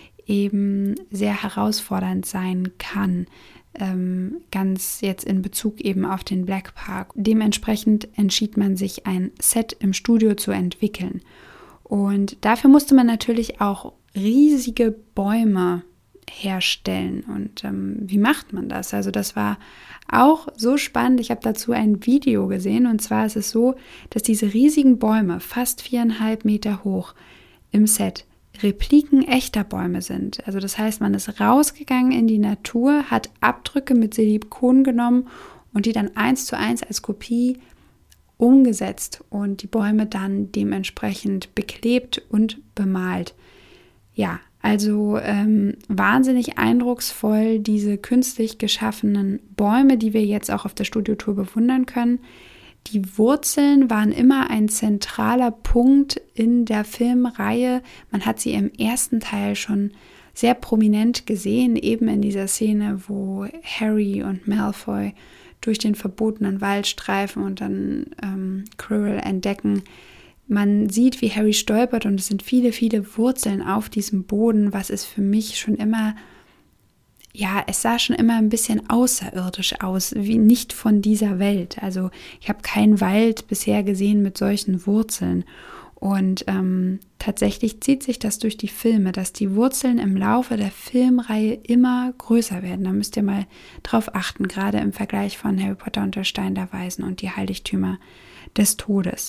eben sehr herausfordernd sein kann, ähm, ganz jetzt in Bezug eben auf den Black Park. Dementsprechend entschied man sich, ein Set im Studio zu entwickeln. Und dafür musste man natürlich auch riesige Bäume herstellen. Und ähm, wie macht man das? Also das war auch so spannend. Ich habe dazu ein Video gesehen, und zwar ist es so, dass diese riesigen Bäume, fast viereinhalb Meter hoch im Set, Repliken echter Bäume sind. Also das heißt, man ist rausgegangen in die Natur, hat Abdrücke mit Silikon genommen und die dann eins zu eins als Kopie umgesetzt und die Bäume dann dementsprechend beklebt und bemalt. Ja, also ähm, wahnsinnig eindrucksvoll, diese künstlich geschaffenen Bäume, die wir jetzt auch auf der Studiotour bewundern können. Die Wurzeln waren immer ein zentraler Punkt in der Filmreihe. Man hat sie im ersten Teil schon sehr prominent gesehen, eben in dieser Szene, wo Harry und Malfoy durch den verbotenen Wald streifen und dann ähm, Quirrell entdecken. Man sieht, wie Harry stolpert und es sind viele, viele Wurzeln auf diesem Boden, was ist für mich schon immer, ja, es sah schon immer ein bisschen außerirdisch aus, wie nicht von dieser Welt. Also ich habe keinen Wald bisher gesehen mit solchen Wurzeln. Und ähm, tatsächlich zieht sich das durch die Filme, dass die Wurzeln im Laufe der Filmreihe immer größer werden. Da müsst ihr mal drauf achten, gerade im Vergleich von Harry Potter und der Stein der Weisen und die Heiligtümer des Todes.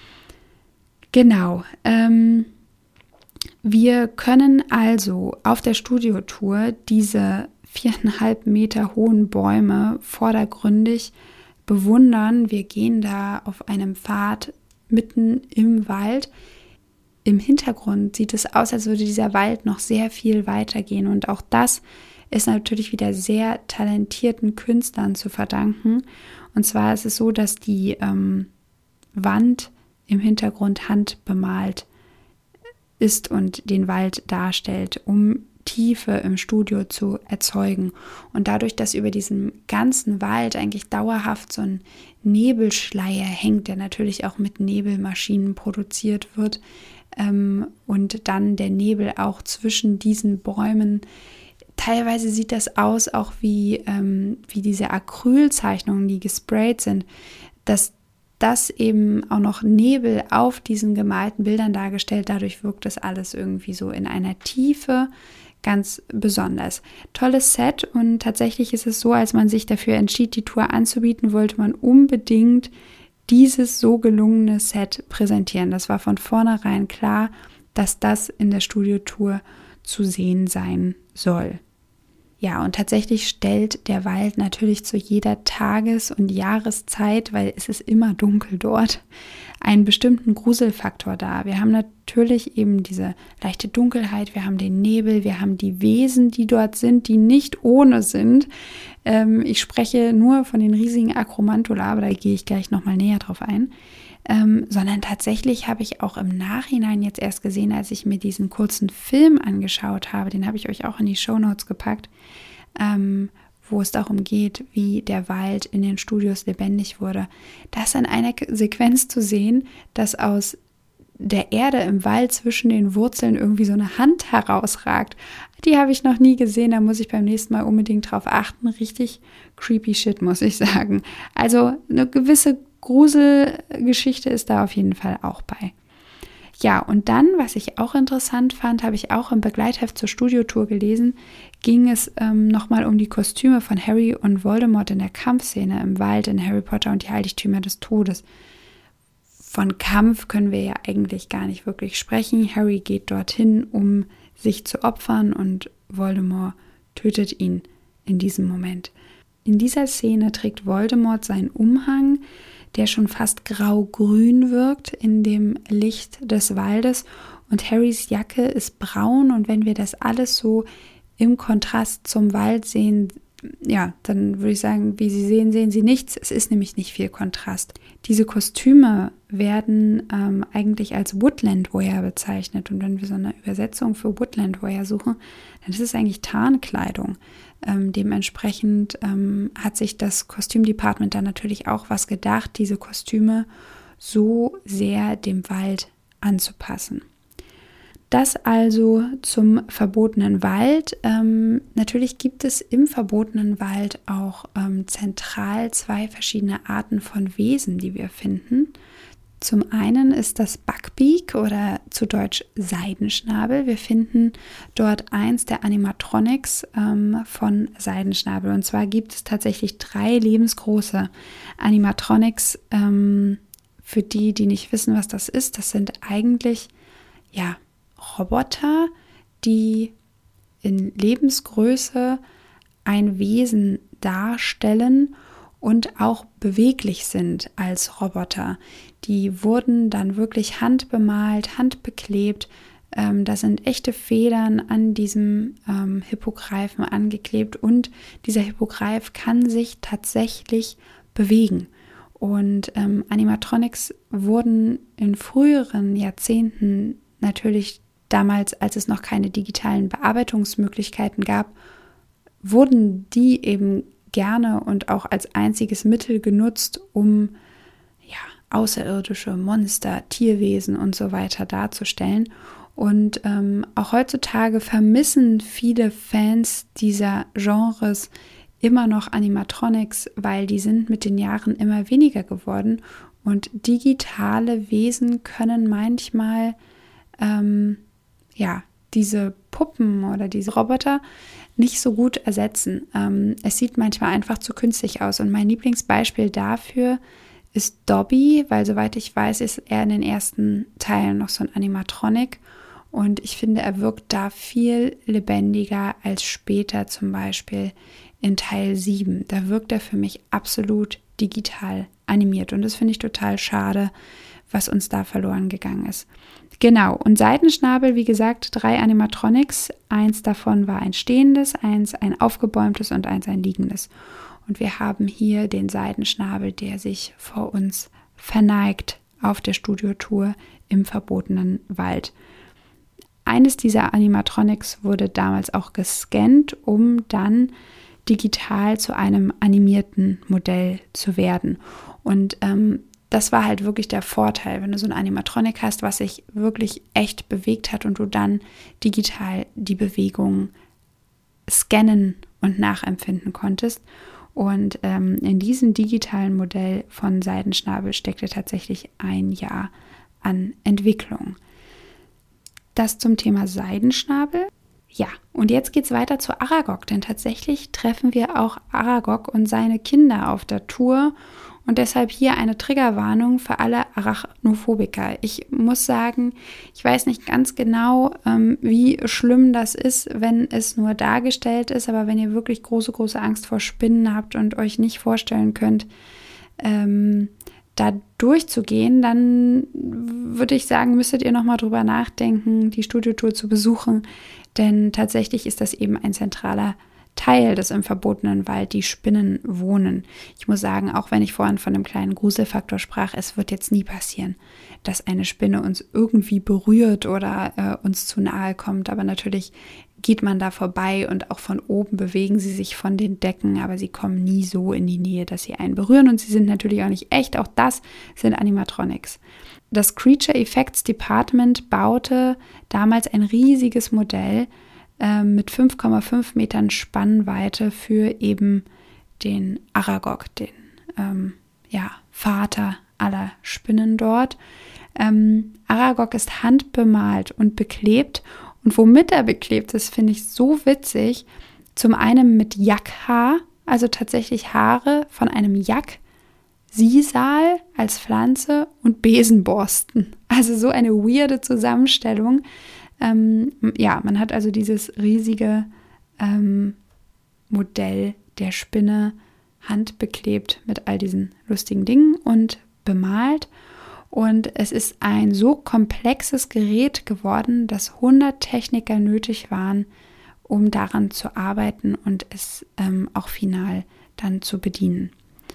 Genau. Ähm, wir können also auf der Studiotour diese viereinhalb Meter hohen Bäume vordergründig bewundern. Wir gehen da auf einem Pfad mitten im Wald. Im Hintergrund sieht es aus, als würde dieser Wald noch sehr viel weitergehen. Und auch das ist natürlich wieder sehr talentierten Künstlern zu verdanken. Und zwar ist es so, dass die ähm, Wand im Hintergrund handbemalt ist und den Wald darstellt, um Tiefe im Studio zu erzeugen. Und dadurch, dass über diesem ganzen Wald eigentlich dauerhaft so ein Nebelschleier hängt, der natürlich auch mit Nebelmaschinen produziert wird, ähm, und dann der Nebel auch zwischen diesen Bäumen, teilweise sieht das aus auch wie, ähm, wie diese Acrylzeichnungen, die gesprayt sind, dass das eben auch noch Nebel auf diesen gemalten Bildern dargestellt. Dadurch wirkt das alles irgendwie so in einer Tiefe ganz besonders. Tolles Set und tatsächlich ist es so, als man sich dafür entschied, die Tour anzubieten, wollte man unbedingt dieses so gelungene Set präsentieren. Das war von vornherein klar, dass das in der Studiotour zu sehen sein soll. Ja, und tatsächlich stellt der Wald natürlich zu jeder Tages- und Jahreszeit, weil es ist immer dunkel dort, einen bestimmten Gruselfaktor dar. Wir haben natürlich eben diese leichte Dunkelheit, wir haben den Nebel, wir haben die Wesen, die dort sind, die nicht ohne sind. Ähm, ich spreche nur von den riesigen Akromantula, aber da gehe ich gleich nochmal näher drauf ein. Ähm, sondern tatsächlich habe ich auch im Nachhinein jetzt erst gesehen, als ich mir diesen kurzen Film angeschaut habe, den habe ich euch auch in die Shownotes gepackt, ähm, wo es darum geht, wie der Wald in den Studios lebendig wurde. Da ist an einer Sequenz zu sehen, dass aus der Erde im Wald zwischen den Wurzeln irgendwie so eine Hand herausragt. Die habe ich noch nie gesehen, da muss ich beim nächsten Mal unbedingt drauf achten. Richtig creepy shit, muss ich sagen. Also eine gewisse Gruselgeschichte ist da auf jeden Fall auch bei. Ja, und dann, was ich auch interessant fand, habe ich auch im Begleitheft zur Studiotour gelesen, ging es ähm, nochmal um die Kostüme von Harry und Voldemort in der Kampfszene im Wald in Harry Potter und die Heiligtümer des Todes. Von Kampf können wir ja eigentlich gar nicht wirklich sprechen. Harry geht dorthin, um sich zu opfern und Voldemort tötet ihn in diesem Moment. In dieser Szene trägt Voldemort seinen Umhang, der schon fast grau-grün wirkt in dem Licht des Waldes und Harrys Jacke ist braun und wenn wir das alles so im Kontrast zum Wald sehen, ja, dann würde ich sagen, wie Sie sehen, sehen Sie nichts. Es ist nämlich nicht viel Kontrast. Diese Kostüme werden ähm, eigentlich als Woodland Wear bezeichnet und wenn wir so eine Übersetzung für Woodland Wear suchen, dann ist es eigentlich Tarnkleidung. Ähm, dementsprechend ähm, hat sich das Kostümdepartment dann natürlich auch was gedacht, diese Kostüme so sehr dem Wald anzupassen. Das also zum verbotenen Wald. Ähm, natürlich gibt es im verbotenen Wald auch ähm, zentral zwei verschiedene Arten von Wesen, die wir finden. Zum einen ist das Buckbeak oder zu Deutsch Seidenschnabel. Wir finden dort eins der Animatronics ähm, von Seidenschnabel. Und zwar gibt es tatsächlich drei lebensgroße Animatronics. Ähm, für die, die nicht wissen, was das ist, das sind eigentlich, ja, Roboter, die in Lebensgröße ein Wesen darstellen und auch beweglich sind als Roboter. Die wurden dann wirklich handbemalt, handbeklebt. Ähm, da sind echte Federn an diesem ähm, Hippogreifen angeklebt und dieser Hippogreif kann sich tatsächlich bewegen. Und ähm, Animatronics wurden in früheren Jahrzehnten natürlich damals, als es noch keine digitalen Bearbeitungsmöglichkeiten gab, wurden die eben gerne und auch als einziges Mittel genutzt, um ja, außerirdische Monster, Tierwesen und so weiter darzustellen. Und ähm, auch heutzutage vermissen viele Fans dieser Genres immer noch Animatronics, weil die sind mit den Jahren immer weniger geworden. Und digitale Wesen können manchmal ähm, ja, diese Puppen oder diese Roboter nicht so gut ersetzen. Ähm, es sieht manchmal einfach zu künstlich aus. Und mein Lieblingsbeispiel dafür ist Dobby, weil soweit ich weiß, ist er in den ersten Teilen noch so ein Animatronic. Und ich finde, er wirkt da viel lebendiger als später zum Beispiel in Teil sieben. Da wirkt er für mich absolut digital animiert. Und das finde ich total schade, was uns da verloren gegangen ist. Genau, und Seitenschnabel, wie gesagt, drei Animatronics. Eins davon war ein stehendes, eins ein aufgebäumtes und eins ein liegendes. Und wir haben hier den Seitenschnabel, der sich vor uns verneigt auf der Studiotour im verbotenen Wald. Eines dieser Animatronics wurde damals auch gescannt, um dann digital zu einem animierten Modell zu werden. Und ähm, das war halt wirklich der Vorteil, wenn du so ein Animatronic hast, was sich wirklich echt bewegt hat und du dann digital die Bewegung scannen und nachempfinden konntest. Und ähm, in diesem digitalen Modell von Seidenschnabel steckte tatsächlich ein Jahr an Entwicklung. Das zum Thema Seidenschnabel. Ja, und jetzt geht es weiter zu Aragog, denn tatsächlich treffen wir auch Aragog und seine Kinder auf der Tour. Und deshalb hier eine Triggerwarnung für alle Arachnophobiker. Ich muss sagen, ich weiß nicht ganz genau, ähm, wie schlimm das ist, wenn es nur dargestellt ist. Aber wenn ihr wirklich große, große Angst vor Spinnen habt und euch nicht vorstellen könnt, ähm, da durchzugehen, dann würde ich sagen, müsstet ihr nochmal drüber nachdenken, die Studiotour zu besuchen. Denn tatsächlich ist das eben ein zentraler Teil des im verbotenen Wald, die Spinnen wohnen. Ich muss sagen, auch wenn ich vorhin von einem kleinen Gruselfaktor sprach, es wird jetzt nie passieren, dass eine Spinne uns irgendwie berührt oder äh, uns zu nahe kommt. Aber natürlich geht man da vorbei und auch von oben bewegen sie sich von den Decken, aber sie kommen nie so in die Nähe, dass sie einen berühren und sie sind natürlich auch nicht echt. Auch das sind Animatronics. Das Creature Effects Department baute damals ein riesiges Modell mit fünf Komma fünf Metern Spannweite für eben den Aragog, den ähm, ja, Vater aller Spinnen dort. Ähm, Aragog ist handbemalt und beklebt. Und womit er beklebt ist, finde ich so witzig. Zum einen mit Jackhaar, also tatsächlich Haare von einem Jack, Sisal als Pflanze und Besenborsten. Also so eine weirde Zusammenstellung. Ähm, ja, man hat also dieses riesige ähm, Modell der Spinne handbeklebt mit all diesen lustigen Dingen und bemalt. Und es ist ein so komplexes Gerät geworden, dass hundert Techniker nötig waren, um daran zu arbeiten und es ähm, auch final dann zu bedienen.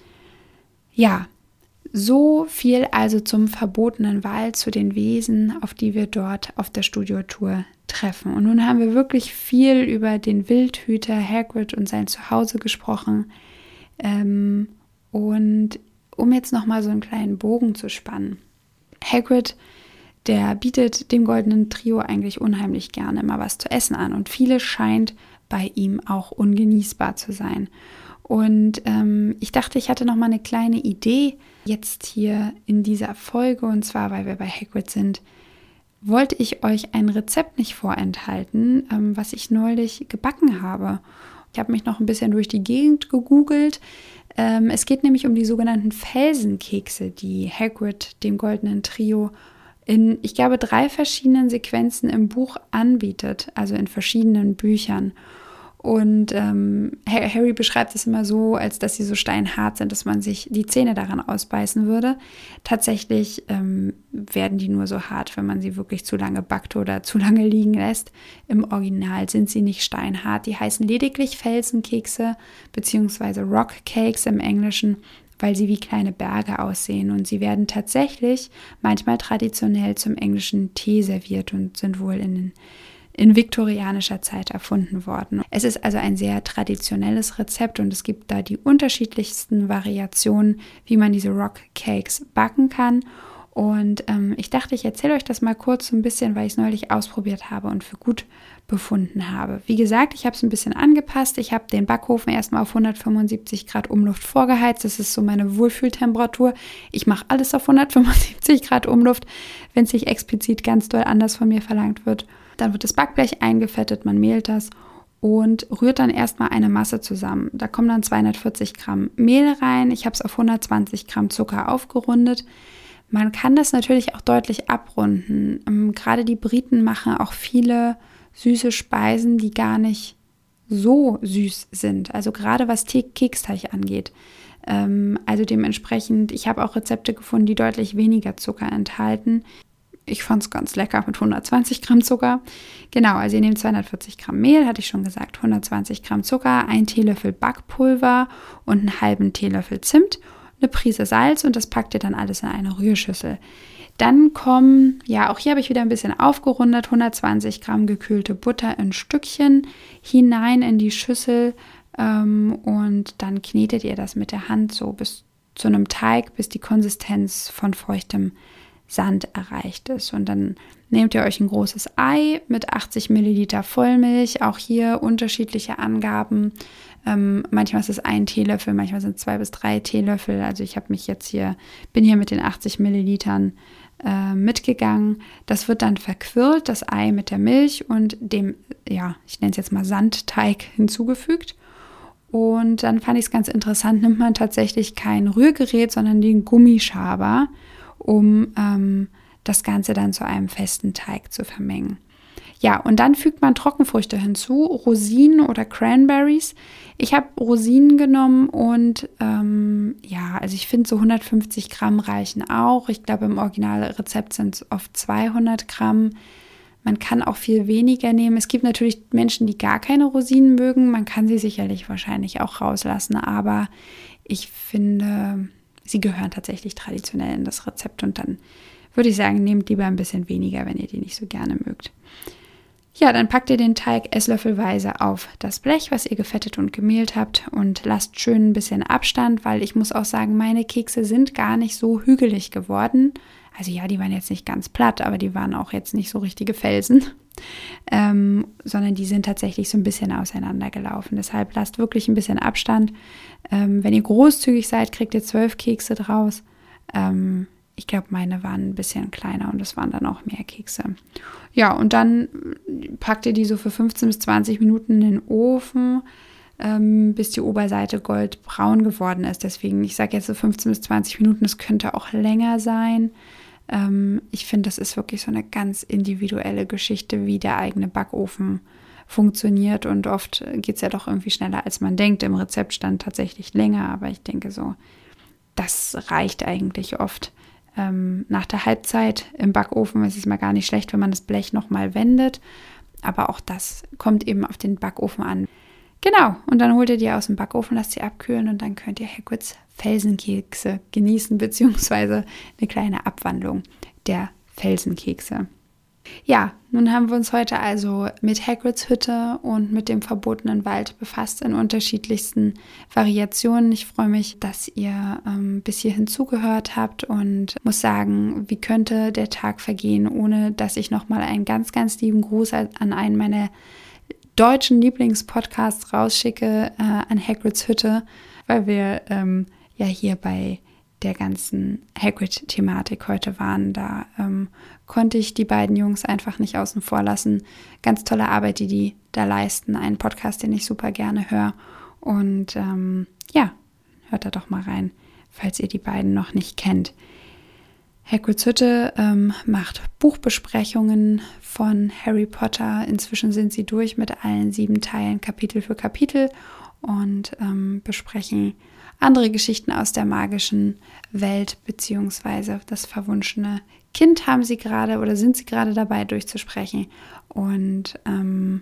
Ja, so viel also zum verbotenen Wald, zu den Wesen, auf die wir dort auf der Studiotour treffen. Und nun haben wir wirklich viel über den Wildhüter Hagrid und sein Zuhause gesprochen. Ähm, und um jetzt nochmal so einen kleinen Bogen zu spannen. Hagrid, der bietet dem goldenen Trio eigentlich unheimlich gerne mal was zu essen an. Und vieles scheint bei ihm auch ungenießbar zu sein. Und ähm, ich dachte, ich hatte noch mal eine kleine Idee jetzt hier in dieser Folge. Und zwar, weil wir bei Hagrid sind, wollte ich euch ein Rezept nicht vorenthalten, ähm, was ich neulich gebacken habe. Ich habe mich noch ein bisschen durch die Gegend gegoogelt. Ähm, es geht nämlich um die sogenannten Felsenkekse, die Hagrid dem goldenen Trio in, ich glaube, drei verschiedenen Sequenzen im Buch anbietet, also in verschiedenen Büchern. Und ähm, Harry beschreibt es immer so, als dass sie so steinhart sind, dass man sich die Zähne daran ausbeißen würde. Tatsächlich ähm, werden die nur so hart, wenn man sie wirklich zu lange backt oder zu lange liegen lässt. Im Original sind sie nicht steinhart. Die heißen lediglich Felsenkekse bzw. Rock Cakes im Englischen. weil sie wie kleine Berge aussehen und sie werden tatsächlich manchmal traditionell zum englischen Tee serviert und sind wohl in, in viktorianischer Zeit erfunden worden. Es ist also ein sehr traditionelles Rezept und es gibt da die unterschiedlichsten Variationen, wie man diese Rock Cakes backen kann. Und ähm, ich dachte, ich erzähle euch das mal kurz so ein bisschen, weil ich es neulich ausprobiert habe und für gut befunden habe. Wie gesagt, ich habe es ein bisschen angepasst. Ich habe den Backofen erstmal auf hundertfünfundsiebzig Grad Umluft vorgeheizt. Das ist so meine Wohlfühltemperatur. Ich mache alles auf hundertfünfundsiebzig Grad Umluft, wenn es nicht explizit ganz doll anders von mir verlangt wird. Dann wird das Backblech eingefettet, man mehlt das und rührt dann erstmal eine Masse zusammen. Da kommen dann zweihundertvierzig Gramm Mehl rein. Ich habe es auf hundertzwanzig Gramm Zucker aufgerundet. Man kann das natürlich auch deutlich abrunden. Ähm, gerade die Briten machen auch viele süße Speisen, die gar nicht so süß sind. Also gerade was Keksteig angeht. Ähm, also dementsprechend, ich habe auch Rezepte gefunden, die deutlich weniger Zucker enthalten. Ich fand es ganz lecker mit hundertzwanzig Gramm Zucker. Genau, also ihr nehmt zweihundertvierzig Gramm Mehl, hatte ich schon gesagt, hundertzwanzig Gramm Zucker, ein Teelöffel Backpulver und einen halben Teelöffel Zimt, eine Prise Salz und das packt ihr dann alles in eine Rührschüssel. Dann kommen, ja, auch hier habe ich wieder ein bisschen aufgerundet, hundertzwanzig Gramm gekühlte Butter in Stückchen hinein in die Schüssel ähm, und dann knetet ihr das mit der Hand so bis zu einem Teig, bis die Konsistenz von feuchtem Sand erreicht ist. Und dann nehmt ihr euch ein großes Ei mit achtzig Milliliter Vollmilch, auch hier unterschiedliche Angaben. Ähm, manchmal ist es ein Teelöffel, manchmal sind es zwei bis drei Teelöffel. Also ich habe mich jetzt hier, bin hier mit den achtzig Millilitern äh, mitgegangen. Das wird dann verquirlt, das Ei mit der Milch und dem, ja, ich nenne es jetzt mal Sandteig hinzugefügt. Und dann fand ich es ganz interessant, nimmt man tatsächlich kein Rührgerät, sondern den Gummischaber, um ähm, das Ganze dann zu einem festen Teig zu vermengen. Ja, und dann fügt man Trockenfrüchte hinzu, Rosinen oder Cranberries. Ich habe Rosinen genommen und ähm, ja, also ich finde so hundertfünfzig Gramm reichen auch. Ich glaube, im Originalrezept sind es oft zweihundert Gramm. Man kann auch viel weniger nehmen. Es gibt natürlich Menschen, die gar keine Rosinen mögen. Man kann sie sicherlich wahrscheinlich auch rauslassen, aber ich finde, sie gehören tatsächlich traditionell in das Rezept und dann würde ich sagen, nehmt lieber ein bisschen weniger, wenn ihr die nicht so gerne mögt. Ja, dann packt ihr den Teig esslöffelweise auf das Blech, was ihr gefettet und gemehlt habt und lasst schön ein bisschen Abstand, weil ich muss auch sagen, meine Kekse sind gar nicht so hügelig geworden. Also ja, die waren jetzt nicht ganz platt, aber die waren auch jetzt nicht so richtige Felsen, ähm, sondern die sind tatsächlich so ein bisschen auseinandergelaufen. Deshalb lasst wirklich ein bisschen Abstand. Ähm, wenn ihr großzügig seid, kriegt ihr zwölf Kekse draus. Ähm, Ich glaube, meine waren ein bisschen kleiner und es waren dann auch mehr Kekse. Ja, und dann packt ihr die so für fünfzehn bis zwanzig Minuten in den Ofen, ähm, bis die Oberseite goldbraun geworden ist. Deswegen, ich sage jetzt so fünfzehn bis zwanzig Minuten, das könnte auch länger sein. Ähm, ich finde, das ist wirklich so eine ganz individuelle Geschichte, wie der eigene Backofen funktioniert. Und oft geht es ja doch irgendwie schneller, als man denkt. Im Rezept stand tatsächlich länger, aber ich denke so, das reicht eigentlich oft. Nach der Halbzeit im Backofen ist es mal gar nicht schlecht, wenn man das Blech nochmal wendet. Aber auch das kommt eben auf den Backofen an. Genau, und dann holt ihr die aus dem Backofen, lasst sie abkühlen und dann könnt ihr Hagrids Felsenkekse genießen, beziehungsweise eine kleine Abwandlung der Felsenkekse. Ja, nun haben wir uns heute also mit Hagrids Hütte und mit dem verbotenen Wald befasst in unterschiedlichsten Variationen. Ich freue mich, dass ihr ähm, bis hierhin zugehört habt und muss sagen, wie könnte der Tag vergehen, ohne dass ich nochmal einen ganz, ganz lieben Gruß an einen meiner deutschen Lieblingspodcasts rausschicke, äh, an Hagrids Hütte, weil wir ähm, ja hier bei der ganzen Hagrid-Thematik heute waren. Da ähm, konnte ich die beiden Jungs einfach nicht außen vor lassen. Ganz tolle Arbeit, die die da leisten. Ein Podcast, den ich super gerne höre. Und ähm, ja, hört da doch mal rein, falls ihr die beiden noch nicht kennt. Hagrids Hütte ähm, macht Buchbesprechungen von Harry Potter. Inzwischen sind sie durch mit allen sieben Teilen, Kapitel für Kapitel, und ähm, besprechen andere Geschichten aus der magischen Welt, beziehungsweise das verwunschene Kind haben sie gerade oder sind sie gerade dabei durchzusprechen. Und ähm,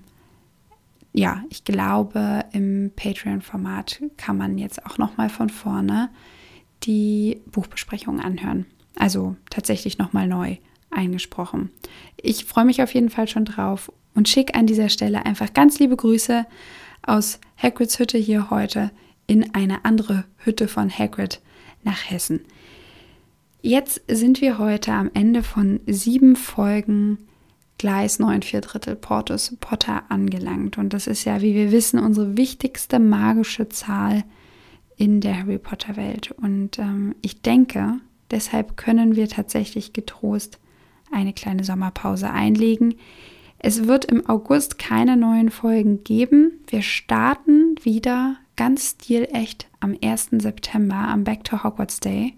ja, ich glaube, im Patreon-Format kann man jetzt auch nochmal von vorne die Buchbesprechungen anhören. Also tatsächlich nochmal neu eingesprochen. Ich freue mich auf jeden Fall schon drauf und schicke an dieser Stelle einfach ganz liebe Grüße aus Hagrids Hütte hier heute in eine andere Hütte von Hagrid nach Hessen. Jetzt sind wir heute am Ende von sieben Folgen Gleis neun vier Drittel Portus Potter angelangt. Und das ist ja, wie wir wissen, unsere wichtigste magische Zahl in der Harry Potter Welt. Und ähm, ich denke, deshalb können wir tatsächlich getrost eine kleine Sommerpause einlegen. Es wird im August keine neuen Folgen geben. Wir starten wieder ganz stilecht am ersten September, am Back to Hogwarts Day.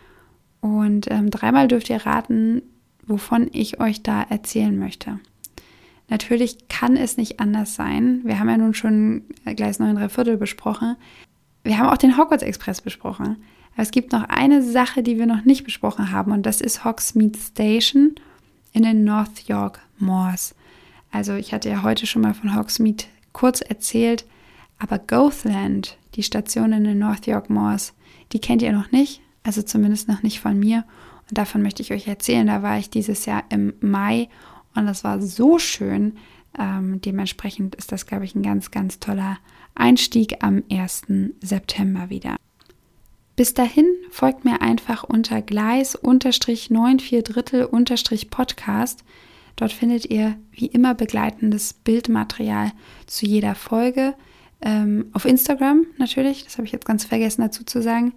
Und ähm, dreimal dürft ihr raten, wovon ich euch da erzählen möchte. Natürlich kann es nicht anders sein. Wir haben ja nun schon Gleis neun drei Viertel besprochen. Wir haben auch den Hogwarts Express besprochen. Aber es gibt noch eine Sache, die wir noch nicht besprochen haben, und das ist Hogsmeade Station in den North York Moors. Also ich hatte ja heute schon mal von Hogsmeade kurz erzählt, aber Goathland, die Station in den North York Moors, die kennt ihr noch nicht, also zumindest noch nicht von mir. Und davon möchte ich euch erzählen. Da war ich dieses Jahr im Mai und das war so schön. Ähm, dementsprechend ist das, glaube ich, ein ganz, ganz toller Einstieg am ersten September wieder. Bis dahin folgt mir einfach unter Gleis neun vier Drittel Podcast. Dort findet ihr wie immer begleitendes Bildmaterial zu jeder Folge. Ähm, auf Instagram natürlich, das habe ich jetzt ganz vergessen dazu zu sagen.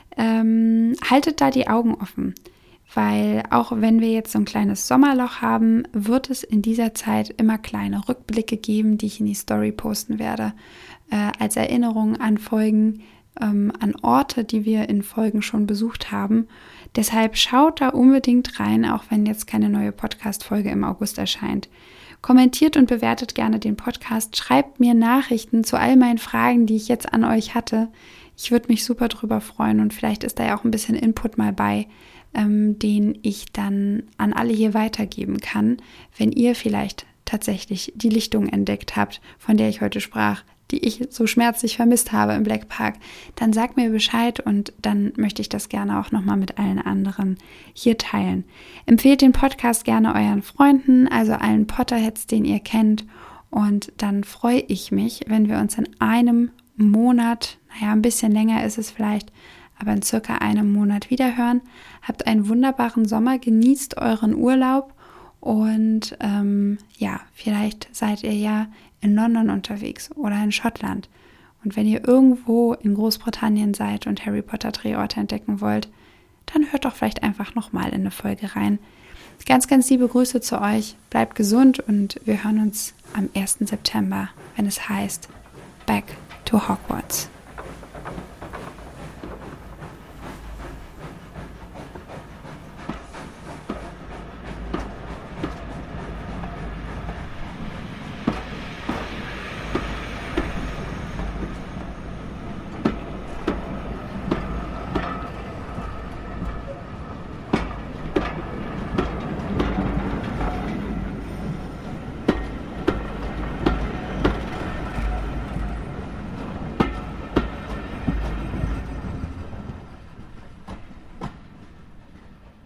Ähm, haltet da die Augen offen, weil auch wenn wir jetzt so ein kleines Sommerloch haben, wird es in dieser Zeit immer kleine Rückblicke geben, die ich in die Story posten werde, äh, als Erinnerung an Folgen, ähm, an Orte, die wir in Folgen schon besucht haben. Deshalb schaut da unbedingt rein, auch wenn jetzt keine neue Podcast-Folge im August erscheint. Kommentiert und bewertet gerne den Podcast, schreibt mir Nachrichten zu all meinen Fragen, die ich jetzt an euch hatte. Ich würde mich super drüber freuen und vielleicht ist da ja auch ein bisschen Input mal bei, ähm, den ich dann an alle hier weitergeben kann, wenn ihr vielleicht tatsächlich die Lichtung entdeckt habt, von der ich heute sprach, die ich so schmerzlich vermisst habe im Black Park, dann sagt mir Bescheid und dann möchte ich das gerne auch nochmal mit allen anderen hier teilen. Empfehlt den Podcast gerne euren Freunden, also allen Potterheads, den ihr kennt, und dann freue ich mich, wenn wir uns in einem Monat, naja, ein bisschen länger ist es vielleicht, aber in circa einem Monat wiederhören. Habt einen wunderbaren Sommer, genießt euren Urlaub und ähm, ja, vielleicht seid ihr ja in London unterwegs oder in Schottland. Und wenn ihr irgendwo in Großbritannien seid und Harry Potter Drehorte entdecken wollt, dann hört doch vielleicht einfach nochmal in eine Folge rein. Ganz, ganz liebe Grüße zu euch, bleibt gesund und wir hören uns am ersten September, wenn es heißt Back to Hogwarts.